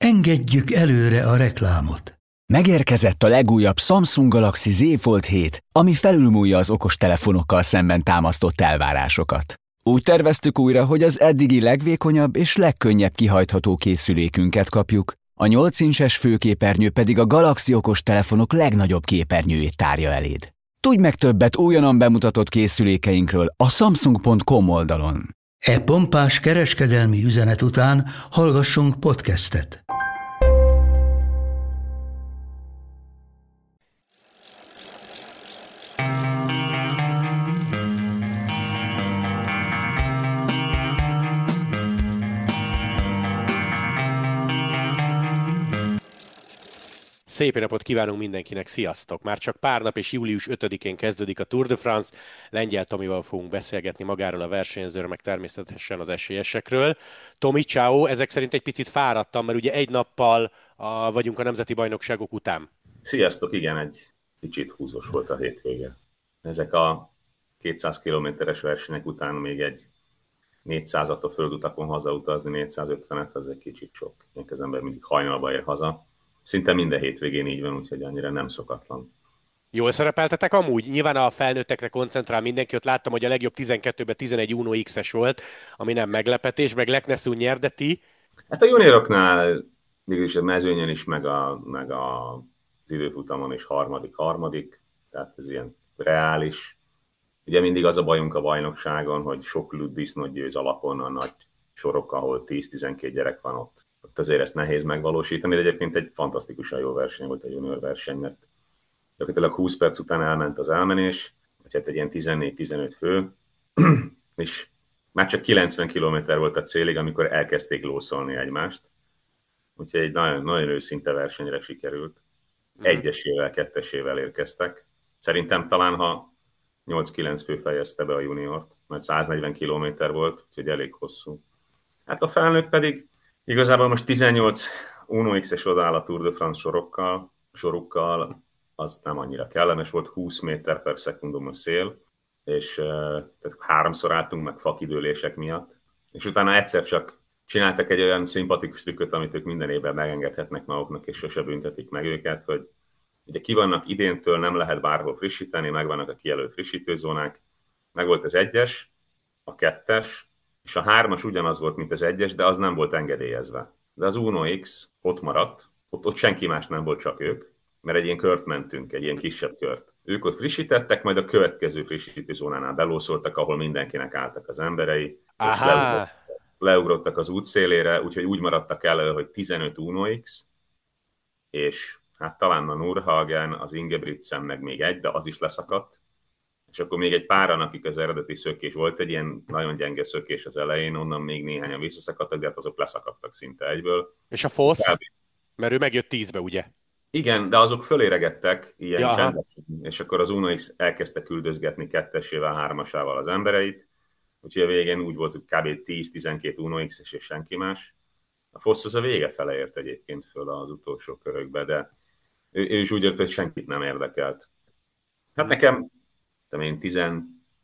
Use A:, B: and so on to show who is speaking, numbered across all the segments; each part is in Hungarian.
A: Engedjük előre a reklámot.
B: Megérkezett a legújabb Samsung Galaxy Z Fold 7, ami felülmúlja az okostelefonokkal szemben támasztott elvárásokat. Úgy terveztük újra, hogy az eddigi legvékonyabb és legkönnyebb kihajtható készülékünket kapjuk, a 8 incses főképernyő pedig a Galaxy okostelefonok legnagyobb képernyőjét tárja eléd. Tudj meg többet újonnan bemutatott készülékeinkről a samsung.com oldalon.
A: E pompás kereskedelmi üzenet után hallgassunk podcastet.
C: Szép napot kívánunk mindenkinek, sziasztok! Már csak pár nap és július 5-én kezdődik a Tour de France. Lengyel Tomival fogunk beszélgetni magáról a versenyzőről, meg természetesen az esélyesekről. Tomi, ciao. Ezek szerint egy picit fáradtam, mert ugye egy nappal vagyunk a nemzeti bajnokságok után.
D: Sziasztok, igen, egy kicsit húzós volt a hétvége. Ezek a 200 kilométeres versenyek után még egy 400-at földutakon hazautazni, 450-et, az egy kicsit sok. Ilyenek az ember mindig hajnalba ér haza. Szinte minden hétvégén így van, úgyhogy annyira nem szokatlan.
C: Jól szerepeltetek amúgy? Nyilván a felnőttekre koncentrál mindenki, ott láttam, hogy a legjobb 12-ben 11 Uno X-es volt, ami nem meglepetés, meg Leknessy nyer, de ti?
D: Hát a junioroknál mégis a mezőnyen is, meg az időfutamon is harmadik, tehát ez ilyen reális. Ugye mindig az a bajunk a bajnokságon, hogy sok disznót győz alapon a nagy sorok, ahol 10-12 gyerek van ott. Azért ezt nehéz megvalósítani, de egyébként egy fantasztikusan jó verseny volt a junior verseny, mert gyakorlatilag 20 perc után elment az elmenés, vagy hát egy ilyen 14-15 fő, és már csak 90 km volt a célig, amikor elkezdték lószolni egymást. Úgyhogy egy nagyon, nagyon őszinte versenyre sikerült. Egyesével, kettesével érkeztek. Szerintem talán, ha 8-9 fő fejezte be a juniort, mert 140 km volt, úgyhogy elég hosszú. Hát a felnőtt pedig igazából most 18 Uno X-es odaáll a Tour de France sorukkal, az nem annyira kellemes volt, 20 méter per szekundum a szél, és tehát 3-szor álltunk meg fakidőlések miatt, és utána egyszer csak csináltak egy olyan szimpatikus trükköt, amit ők minden évben megengedhetnek maguknak, és sose büntetik meg őket, hogy ugye ki vannak idéntől, nem lehet bárhol frissíteni, megvannak a kijelölt frissítőzónák, meg volt az 1-es, a 2-es, és a 3-as ugyanaz volt, mint az 1-es, de az nem volt engedélyezve. De az Uno X ott maradt, ott senki más nem volt, csak ők, mert egy ilyen kört mentünk, egy ilyen kisebb kört. Ők ott frissítettek, majd a következő frissítőzónánál belószoltak, ahol mindenkinek álltak az emberei, és leugrottak az útszélére, úgyhogy úgy maradtak el, hogy 15 Uno X, és hát talán a Nurhagen, az Ingebrigtsen meg még egy, de az is leszakadt. És akkor még egy páran, akik az eredeti szökés volt, egy ilyen nagyon gyenge szökés az elején, onnan még néhányan visszaszakadtak, de hát azok leszakadtak szinte egyből.
C: És a Fosz? Mert ő megjött 10-be, ugye?
D: Igen, de azok föléregettek ilyen csendesen, és akkor az Uno X elkezdte küldözgetni 2-esével, 3-asával az embereit, úgyhogy a végén úgy volt, hogy kb. 10-12 Uno X-es és senki más. A Fosz az a vége fele ért egyébként föl az utolsó körökbe, de ő is úgy ért, hogy senkit nem érdekelt. Hát nekem, én 11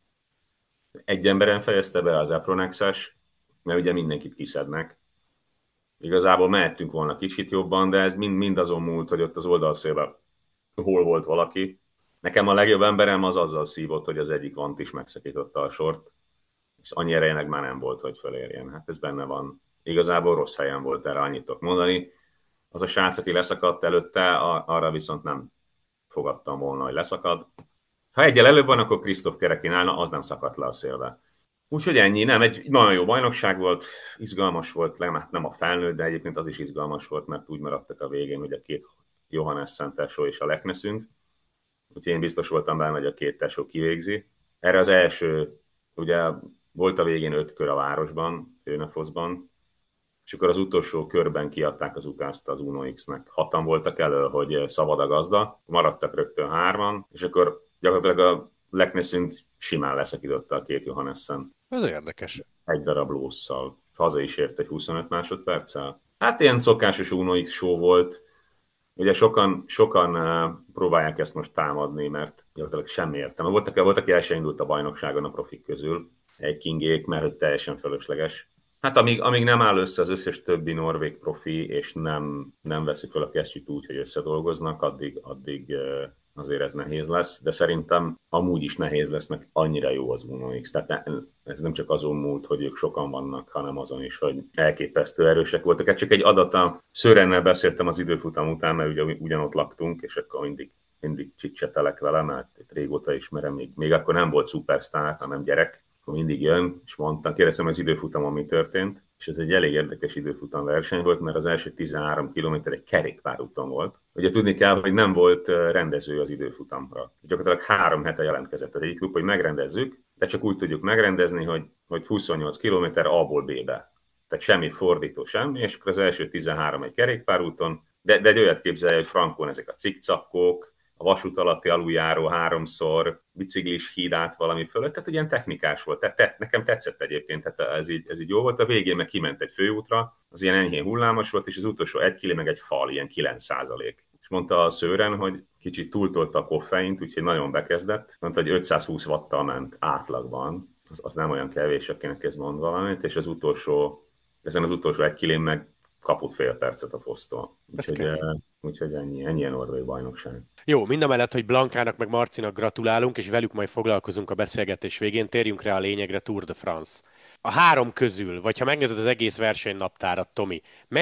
D: emberen fejezte be az Apronex-es, mert ugye mindenkit kiszednek. Igazából mehettünk volna kicsit jobban, de ez mind azon múlt, hogy ott az oldalszélben hol volt valaki. Nekem a legjobb emberem az azzal szívott, hogy az egyik vant is megszakította a sort, és annyi erejének már nem volt, hogy felérjen. Hát ez benne van. Igazából rossz helyen volt, erre annyit tudok mondani. Az a srác, aki leszakadt előtte, arra viszont nem fogadtam volna, hogy leszakad. Ha egyel előbb van, akkor Krisztóf kerekén állna, az nem szakadt le a szélbe. Úgyhogy ennyi, nem, egy nagyon jó bajnokság volt, izgalmas volt, nem a felnőtt, de egyébként az is izgalmas volt, mert úgy maradtak a végén, hogy a két Johannessen tesó és a Leknessy. Úgyhogy én biztos voltam benne, hogy a két tesó kivégzi. Erre az első, ugye volt a végén 5 kör a városban, Hönefoszban, és akkor az utolsó körben kiadták az ukázt az Uno X-nek. 6-an voltak elő, hogy szabad a gazda, maradtak rögtön 3-an, és akkor gyakorlatilag a Leknessy simán leszakította a két Johannessen.
C: Ez érdekes.
D: Egy darab lósszal. Haza is ért egy 25 másodperccel. Hát ilyen szokásos Uno X show volt. Ugye sokan próbálják ezt most támadni, mert gyakorlatilag semmi értelme. Volt, aki el sem indult a bajnokságon a profik közül, egy Kingék, mert hogy teljesen fölösleges. Hát amíg nem áll össze az összes többi norvég profi, és nem veszi fel a kesztyűt úgy, hogy összedolgoznak, addig azért ez nehéz lesz, de szerintem amúgy is nehéz lesz, mert annyira jó az Uno X. Tehát ez nem csak azon múlt, hogy ők sokan vannak, hanem azon is, hogy elképesztő erősek voltak. Hát csak egy adata, Szörennel beszéltem az időfutam után, mert ugye ugyanott laktunk, és akkor mindig csicsetelek vele, mert itt régóta ismerem, még akkor nem volt szupersztár, hanem gyerek, akkor mindig jön, és kérdeztem az időfutamon, mi történt, és ez egy elég érdekes időfutam verseny volt, mert az első 13 kilométer egy kerékpárúton volt. Ugye tudni kell, hogy nem volt rendező az időfutamra. Gyakorlatilag 3 hete jelentkezett. Tehát egyik klub, hogy megrendezzük, de csak úgy tudjuk megrendezni, hogy 28 kilométer A-ból B-be. Tehát semmi fordító, semmi, és akkor az első 13 egy kerékpárúton, de egy olyat képzelje, hogy frankon ezek a cikcakok, a vasút alatti aluljáró 3-szor, biciklis híd át valami fölött, tehát ilyen technikás volt. Tehát nekem tetszett egyébként, tehát ez így jó volt. A végén meg kiment egy főútra, az ilyen enyhén hullámos volt, és az utolsó 1 km meg egy fal, ilyen 9%. És mondta a Sören, hogy kicsit túltolta a koffeint, úgyhogy nagyon bekezdett. Mondta, hogy 520 watttal ment átlagban, az nem olyan kevés, akinek ez mond valamit, és ezen az utolsó 1 km meg kapott fél percet a fosztól. Úgyhogy ennyi a norvég bajnokság.
C: Jó, mindamellett, hogy Blankának meg Marcinak gratulálunk, és velük majd foglalkozunk a beszélgetés végén, térjünk rá a lényegre, Tour de France. A 3 közül, vagy ha megnézed az egész versenynaptárat, Tomi,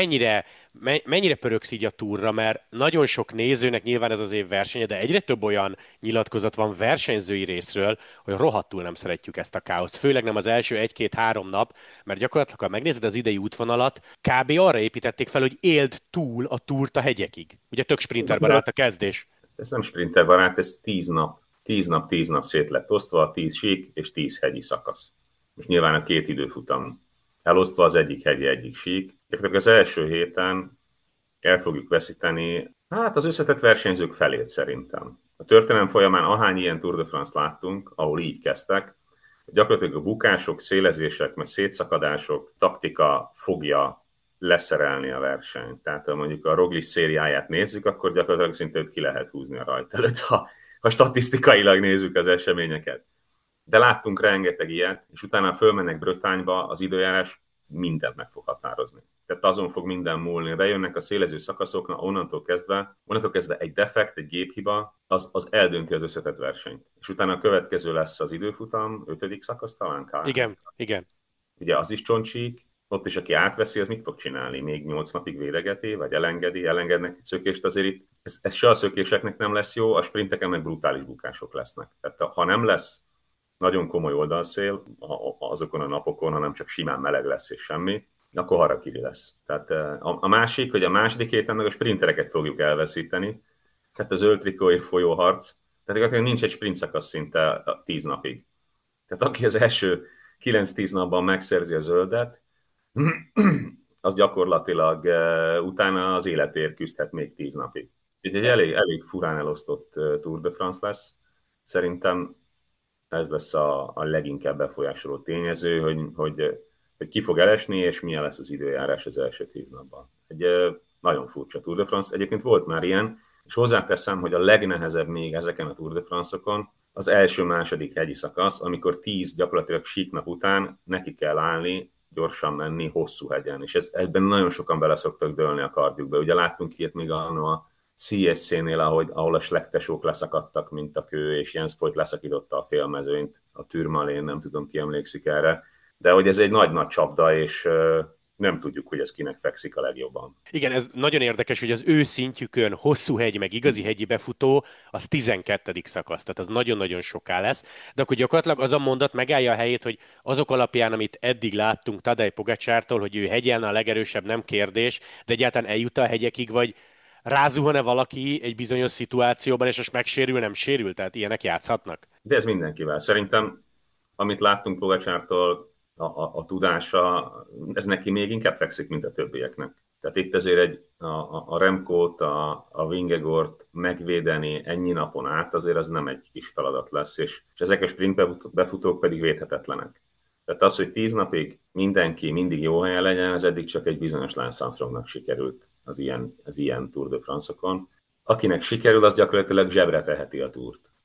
C: mennyire pöröksz így a Tourra, mert nagyon sok nézőnek nyilván ez az év versenye, de egyre több olyan nyilatkozat van versenyzői részről, hogy rohadtul nem szeretjük ezt a káoszt. Főleg nem az első 1-2-3 nap, mert gyakorlatilag, ha megnézed az idei útvonalat, kb. Arra építették fel, hogy éld túl a Tourt a hegyekig. Ugye tök sprinterbarát a kezdés.
D: Ez nem sprinterbarát, ez 10 nap. 10 nap szét lett osztva, 10 sík és 10 hegyi szakasz. Most nyilván a 2 időfutam elosztva, az egyik hegyi, egyik sík. Az első héten el fogjuk veszíteni az összetett versenyzők felét szerintem. A történelem folyamán ahány ilyen Tour de France láttunk, ahol így kezdtek, gyakorlatilag a bukások, szélezések, meg szétszakadások, taktika fogja leszerelni a versenyt. Tehát ha mondjuk a Roglic szériáját nézzük, akkor gyakorlatilag szinte őt ki lehet húzni a rajt előtt, ha statisztikailag nézzük az eseményeket. De láttunk rengeteg ilyet, és utána fölmennek Bretagne-ba, az időjárás mindent meg fog határozni. Tehát azon fog minden múlni. Bejönnek a szélező szakaszokna, onnantól kezdve egy defekt, egy géphiba, az eldönti az összetett versenyt. És utána a következő lesz az időfutam, 5. szakasz talán?
C: Igen.
D: Ugye az is csontsík, ott is, aki átveszi, az mit fog csinálni? Még 8 napig védegeti, vagy elengednek egy szökést? Azért itt ez se a szökéseknek nem lesz jó, a sprinteken meg brutális bukások lesznek. Tehát ha nem lesz nagyon komoly oldalszél azokon a napokon, hanem csak simán meleg lesz és semmi, akkor harakiri lesz. Tehát a másik, hogy a második héten meg a sprintereket fogjuk elveszíteni, tehát a zöld trikóért folyó harc, tehát nincs egy sprint szakasz szinte 10 napig. Tehát aki az első 9-10 napban megszerzi a zöldet, az gyakorlatilag utána az életért küzdhet még 10 napig. Úgyhogy egy elég furán elosztott Tour de France lesz. Szerintem ez lesz a leginkább befolyásoló tényező, hogy ki fog elesni, és milyen lesz az időjárás az első 10 napban. Egy nagyon furcsa Tour de France. Egyébként volt már ilyen, és hozzáteszem, hogy a legnehezebb még ezeken a Tour de France-okon az első-második hegyi szakasz, amikor 10 gyakorlatilag síknap után neki kell állni, gyorsan menni hosszú hegyen, és ebben nagyon sokan bele szoktak dőlni a kardjukba. Ugye láttunk ilyet még a CSC-nél, ahol a slektesók leszakadtak, mint a kő, és Jens Voigt leszakította a félmezőnyt, a Tourmalén, nem tudom, ki emlékszik erre, de hogy ez egy nagy-nagy csapda, és nem tudjuk, hogy ez kinek fekszik a legjobban.
C: Igen, ez nagyon érdekes, hogy az ő szintjükön hosszú hegy, meg igazi hegyi befutó, az 12. szakasz, tehát az nagyon-nagyon soká lesz. De akkor gyakorlatilag az a mondat megállja a helyét, hogy azok alapján, amit eddig láttunk Tadej Pogačártól, hogy ő hegyelne a legerősebb, nem kérdés, de egyáltalán eljut a hegyekig, vagy rázuhan-e valaki egy bizonyos szituációban, és most megsérül, nem sérül? Tehát ilyenek játszhatnak?
D: De ez mindenkivel. Szerintem, amit láttunk Pogačártól, a tudása, ez neki még inkább fekszik, mint a többieknek. Tehát itt azért a Remkót, a Vingegort megvédeni ennyi napon át, azért az nem egy kis feladat lesz, és ezek a sprint befutók pedig védhetetlenek. Tehát az, hogy 10 napig mindenki mindig jó helyen legyen, ez eddig csak egy bizonyos Lance Armstrongnak sikerült az ilyen Tour de France-okon. Akinek sikerül, az gyakorlatilag zsebre teheti a túrt.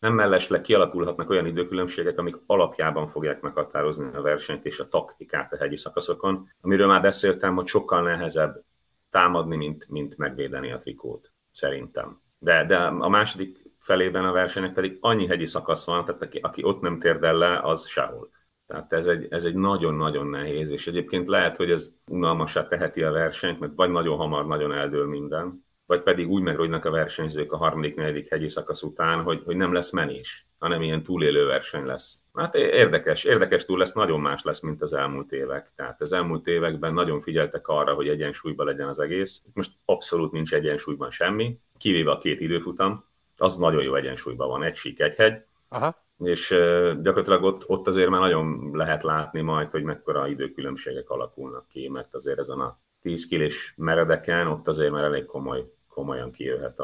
D: nem mellesleg kialakulhatnak olyan időkülönbségek, amik alapjában fogják meghatározni a versenyt és a taktikát a hegyi szakaszokon, amiről már beszéltem, hogy sokkal nehezebb támadni, mint megvédeni a trikót, szerintem. De a második felében a versenynek pedig annyi hegyi szakasz van, tehát aki ott nem térdel le, az sehol. Tehát ez egy nagyon-nagyon nehéz, és egyébként lehet, hogy ez unalmassá teheti a versenyt, mert vagy nagyon hamar nagyon eldől minden, vagy pedig úgy megrogynak a versenyzők a harmadik, negyedik hegyi szakasz után, hogy nem lesz menés, hanem ilyen túlélő verseny lesz. Hát érdekes túl lesz, nagyon más lesz, mint az elmúlt évek. Tehát az elmúlt években nagyon figyeltek arra, hogy egyensúlyban legyen az egész. Most abszolút nincs egyensúlyban semmi, kivéve a két időfutam, az nagyon jó egyensúlyban van, egy sík, egy hegy. Aha. És gyakorlatilag ott azért már nagyon lehet látni majd, hogy mekkora időkülönbségek alakulnak ki, mert azért ezen a 10 kilés meredeken ott azért már elég komolyan kijöhet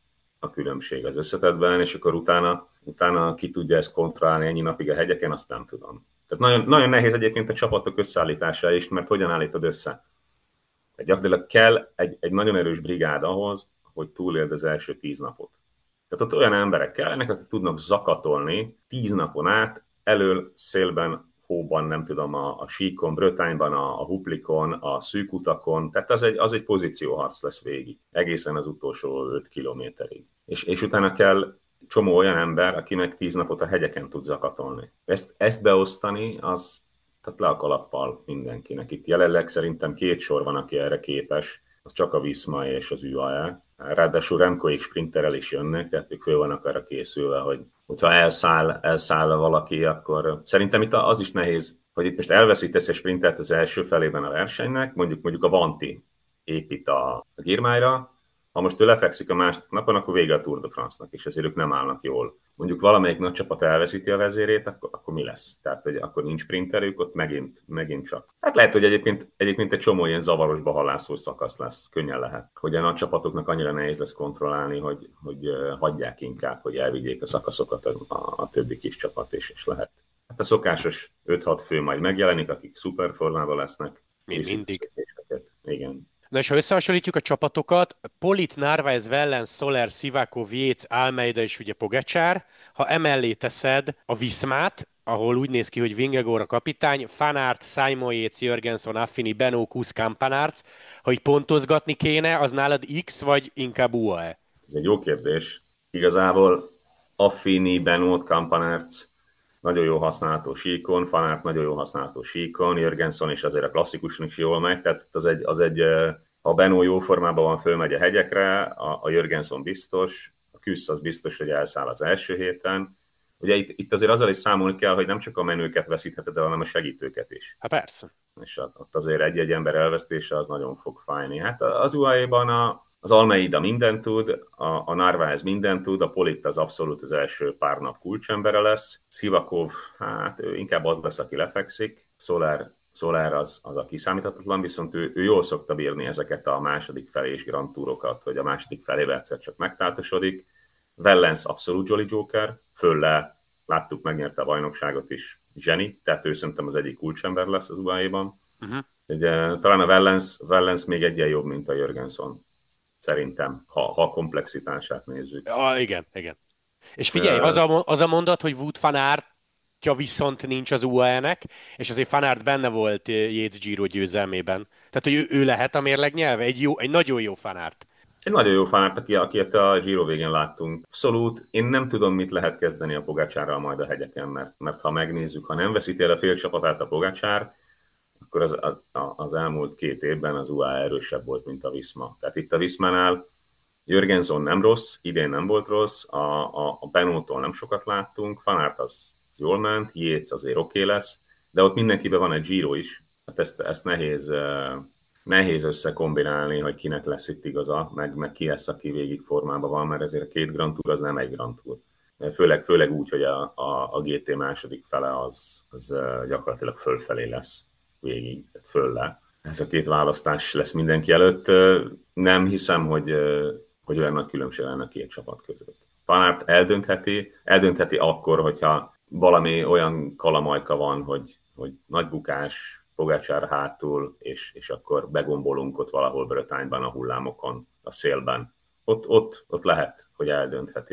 D: a különbség az összetettben, és akkor utána ki tudja ezt kontrollálni ennyi napig a hegyeken, azt nem tudom. Tehát nagyon, nagyon nehéz egyébként a csapatok összeállítása is, mert hogyan állítod össze? Gyakorlatilag kell egy nagyon erős brigád ahhoz, hogy túléld az első 10 napot. Tehát ott olyan emberek kellenek, akik tudnak zakatolni 10 napon át, elől, szélben, hóban, nem tudom, a síkon, Brötányban, a huplikon, a szűk utakon, tehát az egy pozícióharc lesz végig, egészen az utolsó 5 kilométerig. És utána kell csomó olyan ember, aki meg 10 napot a hegyeken tud zakatolni. Ezt beosztani, az tehát le a kalappal mindenkinek. Itt jelenleg szerintem 2 sor van, aki erre képes, az csak a Visma és az UAE. Ráadásul Remcoék sprinterrel is jönnek, tehát ők föl vannak arra készülve, hogy hogyha elszáll valaki, akkor szerintem itt az is nehéz, hogy itt most elveszítesz egy sprintert az első felében a versenynek, mondjuk a Vanti épít a Girmayra, ha most ő lefekszik a második napon, akkor vége a Tour de France-nak, és ezért ők nem állnak jól. Mondjuk valamelyik nagy csapat elveszíti a vezérét, akkor mi lesz? Tehát, hogy akkor nincs sprinterük, ott megint csak. Hát lehet, hogy egyébként egy csomó ilyen zavarosba halászó szakasz lesz, könnyen lehet. Hogy a nagy csapatoknak annyira nehéz lesz kontrollálni, hogy hagyják inkább, hogy elvigyék a szakaszokat a többi kis csapat, és lehet. Hát a szokásos 5-6 fő majd megjelenik, akik szuperformában lesznek.
C: Mindig.
D: Igen.
C: Na és ha összehasonlítjuk a csapatokat, Polit, Narvaez, Wellens, Soler, Sivakov, Yates, Almeida és ugye Pogačar, ha emellé teszed a Viszmát, ahol úgy néz ki, hogy Vingegaard a kapitány, Van Aert, Simon Yates, Jörgensen, Affini, Benoot, Kuss, Campenaerts, ha így pontozgatni kéne, az nálad X vagy inkább UAE?
D: Ez egy jó kérdés. Igazából Affini, Benoot, Campenaerts nagyon jó használható síkon, Van Aert nagyon jó használható síkon, Jörgensen is azért a klasszikuson is jól megy, tehát ha Benoot jó formában van, fölmegy a hegyekre, a Jörgensen biztos, a Kuss az biztos, hogy elszáll az első héten. Ugye itt azért azzal is számolni kell, hogy nem csak a menőket veszítheted, hanem a segítőket is.
C: Hát persze.
D: És ott azért egy-egy ember elvesztése az nagyon fog fájni. Hát az UAE-ban az Almeida mindent tud, a Narvaez mindent tud, a Polit az abszolút az első pár nap kulcsembere lesz. Sivakov, hát ő inkább az lesz, aki lefekszik. Soler az a kiszámíthatatlan, viszont ő jól szokta bírni ezeket a második felés Grand Tourokat, hogy a második felével egyszer csak megtáltosodik. Wellens abszolút Jolly Joker, fölle láttuk, megnyerte a bajnokságot is, zseni, tehát ő szerintem az egyik kulcsember lesz az UAE-ban. Ugye, talán a Wellens még egyen jobb, mint a Jörgensen. Szerintem, ha a komplexitását nézzük.
C: Igen. És figyelj, az a mondat, hogy Wout van Aertja viszont nincs az UAE-nek, és azért Van Aert benne volt Yates Giro győzelmében. Tehát, hogy ő lehet a mérleg nyelve, egy nagyon jó Van Aert.
D: Egy nagyon jó Van Aert, akit a Giro végén láttunk. Abszolút, én nem tudom, mit lehet kezdeni a Pogačarral majd a hegyeken, mert ha megnézzük, ha nem veszíti el a fél csapatát a Pogačar, akkor az elmúlt 2 évben az UAE erősebb volt, mint a Visma. Tehát itt a Vismánál Jörgensen nem rossz, idén nem volt rossz, a Benoottól nem sokat láttunk, Van Aert az jól ment, Yates azért oké lesz, de ott mindenkiben van egy Giro is. Hát ezt nehéz összekombinálni, hogy kinek lesz itt igaza, meg ki lesz, aki végig formában van, mert ezért a 2 Grand Tour az nem egy Grand Tour. Főleg úgy, hogy a GT második fele az gyakorlatilag fölfelé lesz végig, fölle. Ez a 2 választás lesz mindenki előtt. Nem hiszem, hogy olyan nagy különbség lenne a 2 csapat között. Van Aert eldöntheti akkor, hogyha valami olyan kalamajka van, hogy nagy bukás, Pogačar hátul, és akkor begombolunk ott valahol Brötányban a hullámokon, a szélben. Ott lehet, hogy eldöntheti.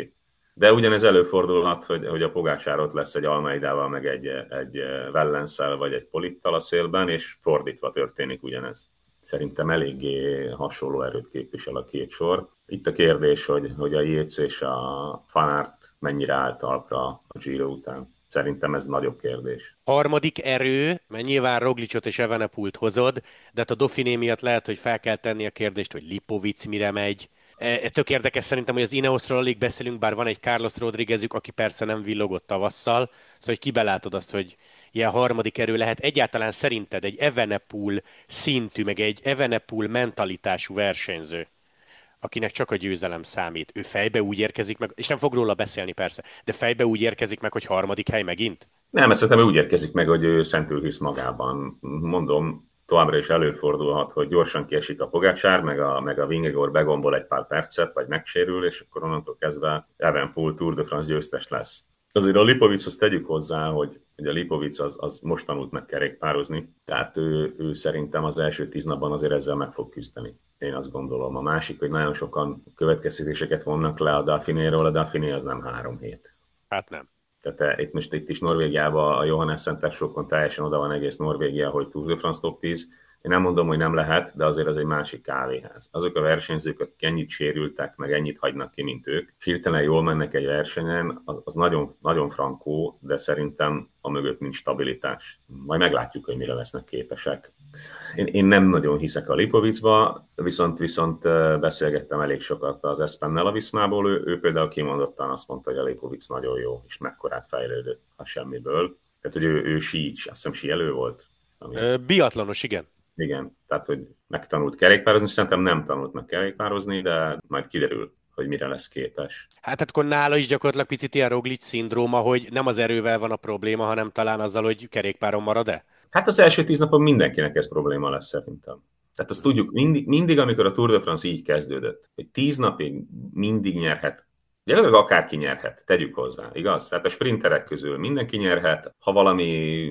D: De ugyanez előfordulhat, hogy a Pogačar ott lesz egy Almeidával, meg egy Wellenszel, vagy egy Polittal a szélben, és fordítva történik ugyanez. Szerintem eléggé hasonló erőt képvisel a két sor. Itt a kérdés, hogy a Yates és a Van Aert mennyire állt talpra a Giro után. Szerintem ez nagyobb kérdés.
C: Harmadik erő, mert nyilván Roglicot és Evenepult hozod, de hát a Dauphiné miatt lehet, hogy fel kell tenni a kérdést, hogy Lipovic mire megy. Tök érdekes szerintem, hogy az Ineosról alig beszélünk, bár van egy Carlos Rodriguezük, aki persze nem villogott tavasszal, szóval hogy kibelátod azt, hogy ilyen harmadik erő lehet. Egyáltalán szerinted egy Evenepoel szintű, meg egy Evenepoel mentalitású versenyző, akinek csak a győzelem számít, ő fejbe úgy érkezik meg, és nem fog róla beszélni persze, de fejbe úgy érkezik meg, hogy harmadik hely megint?
D: Nem, ezt szerintem úgy érkezik meg, hogy ő szentül hisz magában. Mondom, továbbra is előfordulhat, hogy gyorsan kiesik a Pogačar, meg a Vingegaard begombol egy pár percet, vagy megsérül, és akkor onnantól kezdve Evenepoel Tour de France győztes lesz. Azért a Lipovichoz tegyük hozzá, hogy a Lipovic az most tanult meg kerékpározni, tehát ő szerintem az első 10 napban azért ezzel meg fog küzdeni. Én azt gondolom. A másik, hogy nagyon sokan következtetéseket vonnak le a Dauphinéről, a Dauphiné az nem 3 hét.
C: Hát nem.
D: Tehát itt is Norvégiában a Johannessen tesókon teljesen oda van egész Norvégia, hogy Tour de France top 10. Én nem mondom, hogy nem lehet, de azért az egy másik kávéház. Azok a versenyzők, akik ennyit sérültek, meg ennyit hagynak ki, mint ők, és hirtelen jól mennek egy versenyen, az nagyon, nagyon frankó, de szerintem a mögött nincs stabilitás. Majd meglátjuk, hogy mire lesznek képesek. Én nem nagyon hiszek a Lipovicba, viszont beszélgettem elég sokat az Espennel a Viszmából, ő például kimondottan azt mondta, hogy a Lipovic nagyon jó, és mekkorát fejlődött a semmiből. Tehát, hogy ő azt hiszem síelő volt.
C: Biatlonos, igen.
D: Igen, tehát, hogy megtanult kerékpározni, szerintem nem tanult meg kerékpározni, de majd kiderül, hogy mire lesz képes.
C: Hát akkor nála is gyakorlatilag picit ilyen Roglic szindróma, hogy nem az erővel van a probléma, hanem talán azzal, hogy kerékpáron marad-e?
D: Hát az első 10 napon mindenkinek ez probléma lesz szerintem. Tehát azt tudjuk, mindig amikor a Tour de France így kezdődött, hogy 10 napig mindig nyerhet, gyakorlatilag akárki nyerhet, tegyük hozzá, igaz? Tehát a sprinterek közül mindenki nyerhet, ha valami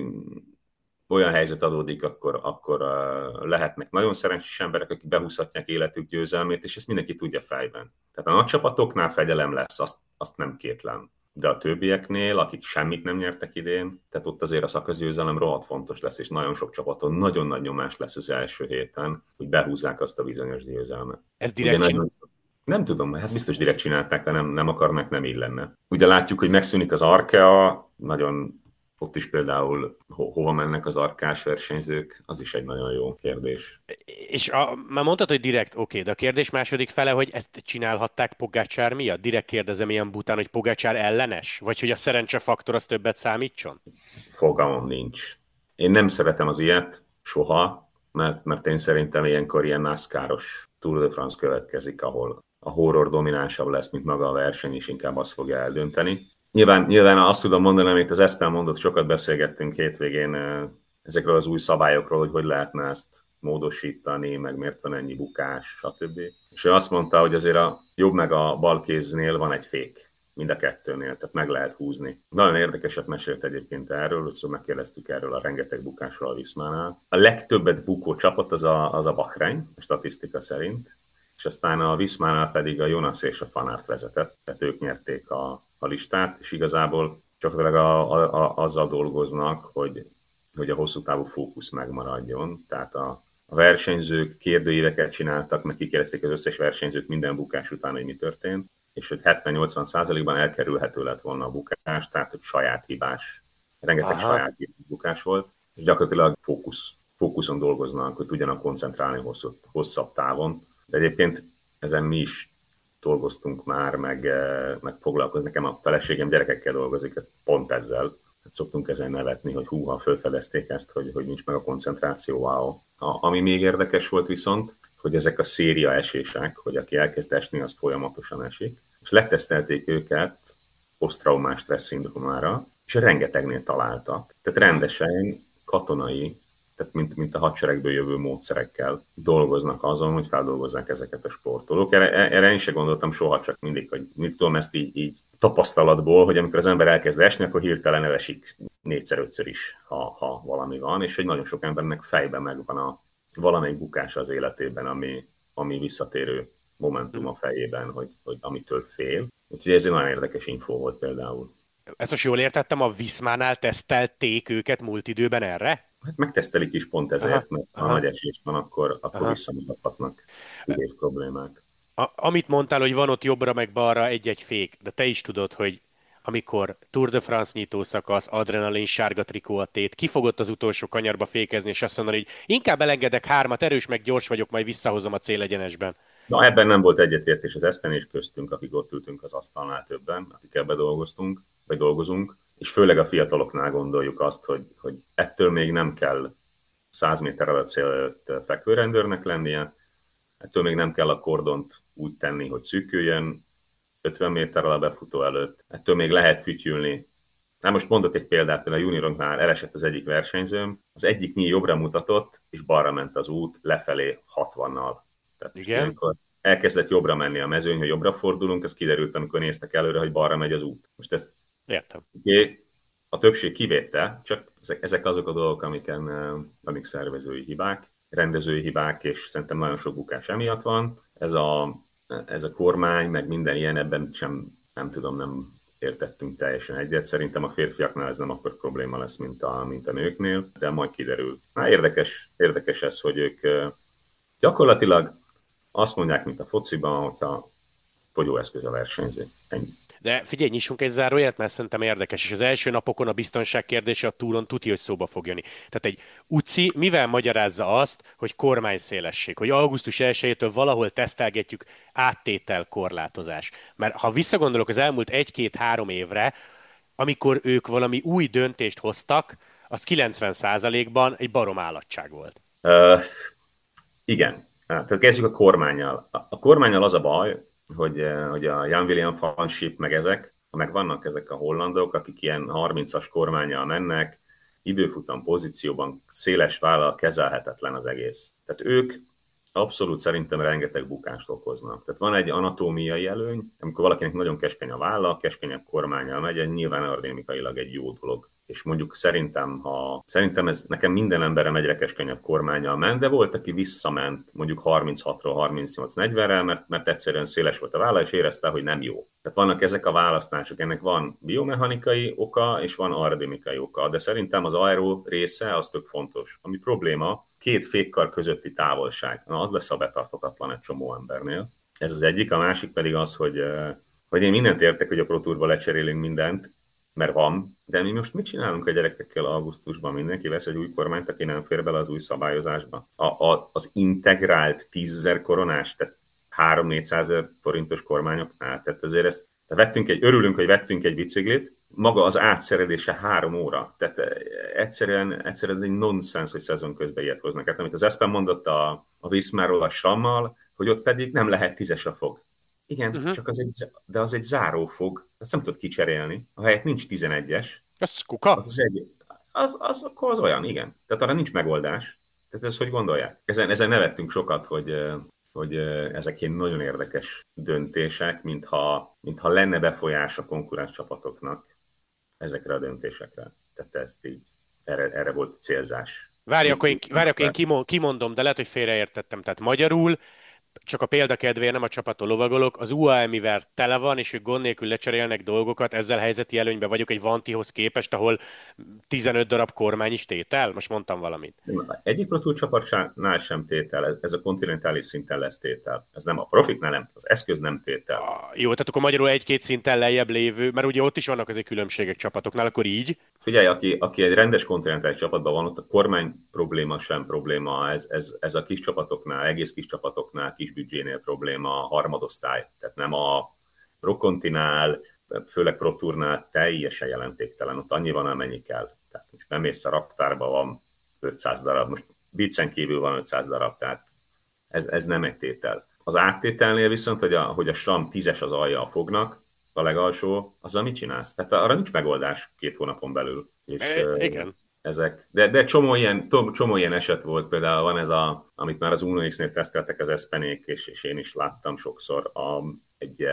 D: olyan helyzet adódik, akkor lehetnek nagyon szerencsés emberek, akik behúzhatják életük győzelmét, és ezt mindenki tudja fejben. Tehát a nagy csapatoknál fegyelem lesz, azt nem kétlem. De a többieknél, akik semmit nem nyertek idén, tehát ott azért a szakaszgyőzelem rohadt fontos lesz, és nagyon sok csapaton nagyon nagy nyomás lesz az első héten, hogy behúzzák azt a bizonyos győzelmet.
C: Ez direkt
D: Nem tudom, hát biztos direkt csinálták, ha nem akarnak, nem így lenne. Ugye látjuk, hogy megszűnik az Arkea, nagyon ott is például hova mennek az arkás versenyzők, az is egy nagyon jó kérdés.
C: És már mondtad, hogy direkt oké, de a kérdés második fele, hogy ezt csinálhatták Pogačar miatt? Direkt kérdezem ilyen bután, hogy Pogačar ellenes? Vagy hogy a szerencsefaktor az többet számítson?
D: Fogalmam nincs. Én nem szeretem az ilyet, soha, mert én szerintem ilyenkor ilyen NASCAR-os Tour de France következik, ahol a horror dominánsabb lesz, mint maga a verseny, és inkább azt fogja eldönteni. Nyilván azt tudom mondani, amit az Espen mondott, sokat beszélgettünk hétvégén ezekről az új szabályokról, hogy lehetne ezt módosítani, meg miért van ennyi bukás, stb. És ő azt mondta, hogy azért a jobb meg a bal kéznél van egy fék, mind a kettőnél, tehát meg lehet húzni. Nagyon érdekeset mesélt egyébként erről, hogy szóval megkérdeztük erről a rengeteg bukásról a Viszmánál. A legtöbbet bukó csapat az a Bahrein, a statisztika szerint, és aztán a Viszmánál pedig a Jonas és a Van Aert vezetett, tehát ők nyerték a listát, és igazából csak azzal dolgoznak, hogy a hosszú távú fókusz megmaradjon. Tehát a versenyzők kérdőíveket csináltak, meg kikérdezték az összes versenyzőt minden bukás után, hogy mi történt, és hogy 70-80%-ban elkerülhető lett volna a bukás, tehát hogy saját hibás, rengeteg saját bukás volt, és gyakorlatilag fókuszon dolgoznak, hogy tudjanak koncentrálni hosszabb távon. De egyébként ezen mi is dolgoztunk már, meg foglalkozni. Nekem a feleségem gyerekekkel dolgozik, pont ezzel. Hát szoktunk ezen nevetni, hogy húha, fölfedezték ezt, hogy nincs meg a koncentráció. Wow. Ami még érdekes volt viszont, hogy ezek a széria esések, hogy aki elkezd esni, az folyamatosan esik, és letesztelték őket posztraumás stressz szindrómára, és rengetegnél találtak. Tehát rendesen katonai, tehát mint a hadseregből jövő módszerekkel dolgoznak azon, hogy feldolgozzák ezeket a sportolók. Erre én sem gondoltam soha, csak mindig, hogy mit tudom ezt így tapasztalatból, hogy amikor az ember elkezd esni, akkor hirtelen elesik 4-5-ször is, ha valami van, és hogy nagyon sok embernek fejben megvan valamelyik bukás az életében, ami visszatérő momentum a fejében, hogy amitől fél. Úgyhogy ez egy nagyon érdekes info volt például.
C: Ezt most jól értettem, a Viszmánál tesztelték őket múlt időben erre?
D: Hát megtesztelik is pont ezért,
C: Aha,
D: mert ha
C: aha,
D: nagy esés van, akkor
C: aha.
D: visszamutathatnak szívés problémák.
C: Amit mondtál, hogy van ott jobbra meg balra egy-egy fék, de te is tudod, hogy amikor Tour de France nyitószakasz, adrenalin, sárga trikó a tét, kifogott az utolsó kanyarba fékezni, és azt mondani, hogy inkább elengedek hármat, erős meg gyors vagyok, majd visszahozom a célegyenesben.
D: Na, ebben nem volt egyetértés az Espen és köztünk, akik ott ültünk az asztalnál többen, akik ebbe dolgoztunk, vagy dolgozunk, és főleg a fiataloknál gondoljuk azt, hogy ettől még nem kell 100 méterrel a cél előtt fekvőrendőrnek lennie, ettől még nem kell a kordont úgy tenni, hogy szűküljön 50 méterrel a befutó előtt, ettől még lehet fütyülni. Na most mondok egy példát, például a junioroknál elesett az egyik versenyzőm, az egyik nyíl jobbra mutatott, és balra ment az út, lefelé 60-nal. Tehát most
C: Igen,
D: ilyenkor elkezdett jobbra menni a mezőny, hogy jobbra fordulunk, ez kiderült, amikor néztek előre, hogy balra megy az út. Most ezt
C: értem.
D: a többség kivétte, csak ezek azok a dolgok, amik szervezői hibák, rendezői hibák, és szerintem nagyon sok bukás emiatt van. Ez a kormány, meg minden ilyen, ebben sem, nem tudom, nem értettünk teljesen egyet. Szerintem a férfiaknál ez nem akkor probléma lesz, mint a nőknél, de majd kiderül. Érdekes ez, hogy ők gyakorlatilag azt mondják, mint a fociban, hogyha fogyóeszköz a versenyző. Ennyi.
C: De figyelj, nyissunk egy zárójelet, mert szerintem érdekes, és az első napokon a biztonság kérdése a túron tuti, hogy szóba fog jönni. Tehát egy UCI mivel magyarázza azt, hogy kormányszélesség, hogy augusztus 1-től valahol tesztelgetjük áttétel korlátozás. Mert ha visszagondolok az elmúlt 1-2-3 évre, amikor ők valami új döntést hoztak, az 90%-ban egy barom állatság volt.
D: Igen. Tehát kezdjük a kormánnyal. A kormánnyal az a baj, hogy a Jan Willem van Schip meg meg vannak ezek a hollandok, akik ilyen 30-as kormánnyal mennek, időfutam pozícióban, széles vállal kezelhetetlen az egész. Tehát ők abszolút szerintem rengeteg bukást okoznak. Tehát van egy anatómiai előny, amikor valakinek nagyon keskeny a válla, keskenyebb kormánnyal megy, ez nyilván aerodinamikailag egy jó dolog. És mondjuk szerintem ez nekem minden emberem egyre keskenyebb kormánnyal ment, de volt, aki visszament mondjuk 36-ról 38-40-re, mert egyszerűen széles volt a válla, és érezte, hogy nem jó. Tehát vannak ezek a választások, ennek van biomechanikai oka, és van aerodinamikai oka, de szerintem az aero része az tök fontos. Ami probléma, két fékkar közötti távolság. Na, az lesz a betartatatlan egy csomó embernél. Ez az egyik, a másik pedig az, hogy én mindent értek, hogy a Pro Tourba lecserélünk mindent, mert van, de mi most mit csinálunk a gyerekekkel augusztusban? Mindenki vesz egy új kormányt, aki nem fér bele az új szabályozásba. Az integrált 10.000 koronás, tehát 3-400 forintos kormányoknál. Tehát ezért örülünk, hogy vettünk egy biciklit, maga az átszerelése 3 óra. Tehát egyszerűen ez egy nonsens, hogy szezon közben ilyet hoznak. Hát, amit az Espen mondott a Viszmáról a Srammal, hogy ott pedig nem lehet 10-es a fog. Igen, csak az egy zárófog, ezt nem tudod kicserélni. A helyett nincs 11-es.
C: Ez kuka?
D: Akkor az olyan, igen. Tehát arra nincs megoldás. Tehát ezt hogy gondolják? Ezen nevettünk sokat, hogy ezek ilyen nagyon érdekes döntések, mintha lenne befolyás a konkurens csapatoknak ezekre a döntésekre. Tehát ezt így, erre volt a célzás.
C: Várj, akkor én kimondom, de lehet, hogy félreértettem. Tehát magyarul csak a példa kedvéért nem a csapattól lovagolok, az UAE-mivel tele van, és ők gond nélkül lecserélnek dolgokat, ezzel helyzeti előnyben vagyok egy Vantihoz képest, ahol 15 darab kormány is tétel? Most mondtam valamit.
D: Egyik Pro Tour csapatnál sem tétel, ez a kontinentális szinten lesz tétel. Ez nem a profiknál, nem, az eszköz nem tétel.
C: Jó, tehát akkor magyarul 1-2 szinten lejjebb lévő, mert ugye ott is vannak azért különbségek csapatoknál, akkor így.
D: Figyelj, aki egy rendes kontinentális csapatban van, ott a kormány probléma sem probléma, ez a kis csapatoknál, egész kis csapatoknál, kis büdzsénél probléma, a harmadosztály. Tehát nem a Pro-kontinál, főleg Pro Tournál teljesen jelentéktelen, ott annyi van, amennyi kell. Tehát most bemész a raktárba, van 500 darab, most viccen kívül van 500 darab, tehát ez nem egy tétel. Az áttételnél viszont, hogy a SRAM 10-es az alja a fognak, a legalsó, azzal mit csinálsz? Tehát arra nincs megoldás 2 hónapon belül. És,
C: igen.
D: De csomó ilyen eset volt, például van ez amit már az Uno X-nél teszteltek az Espenék, és én is láttam sokszor, egy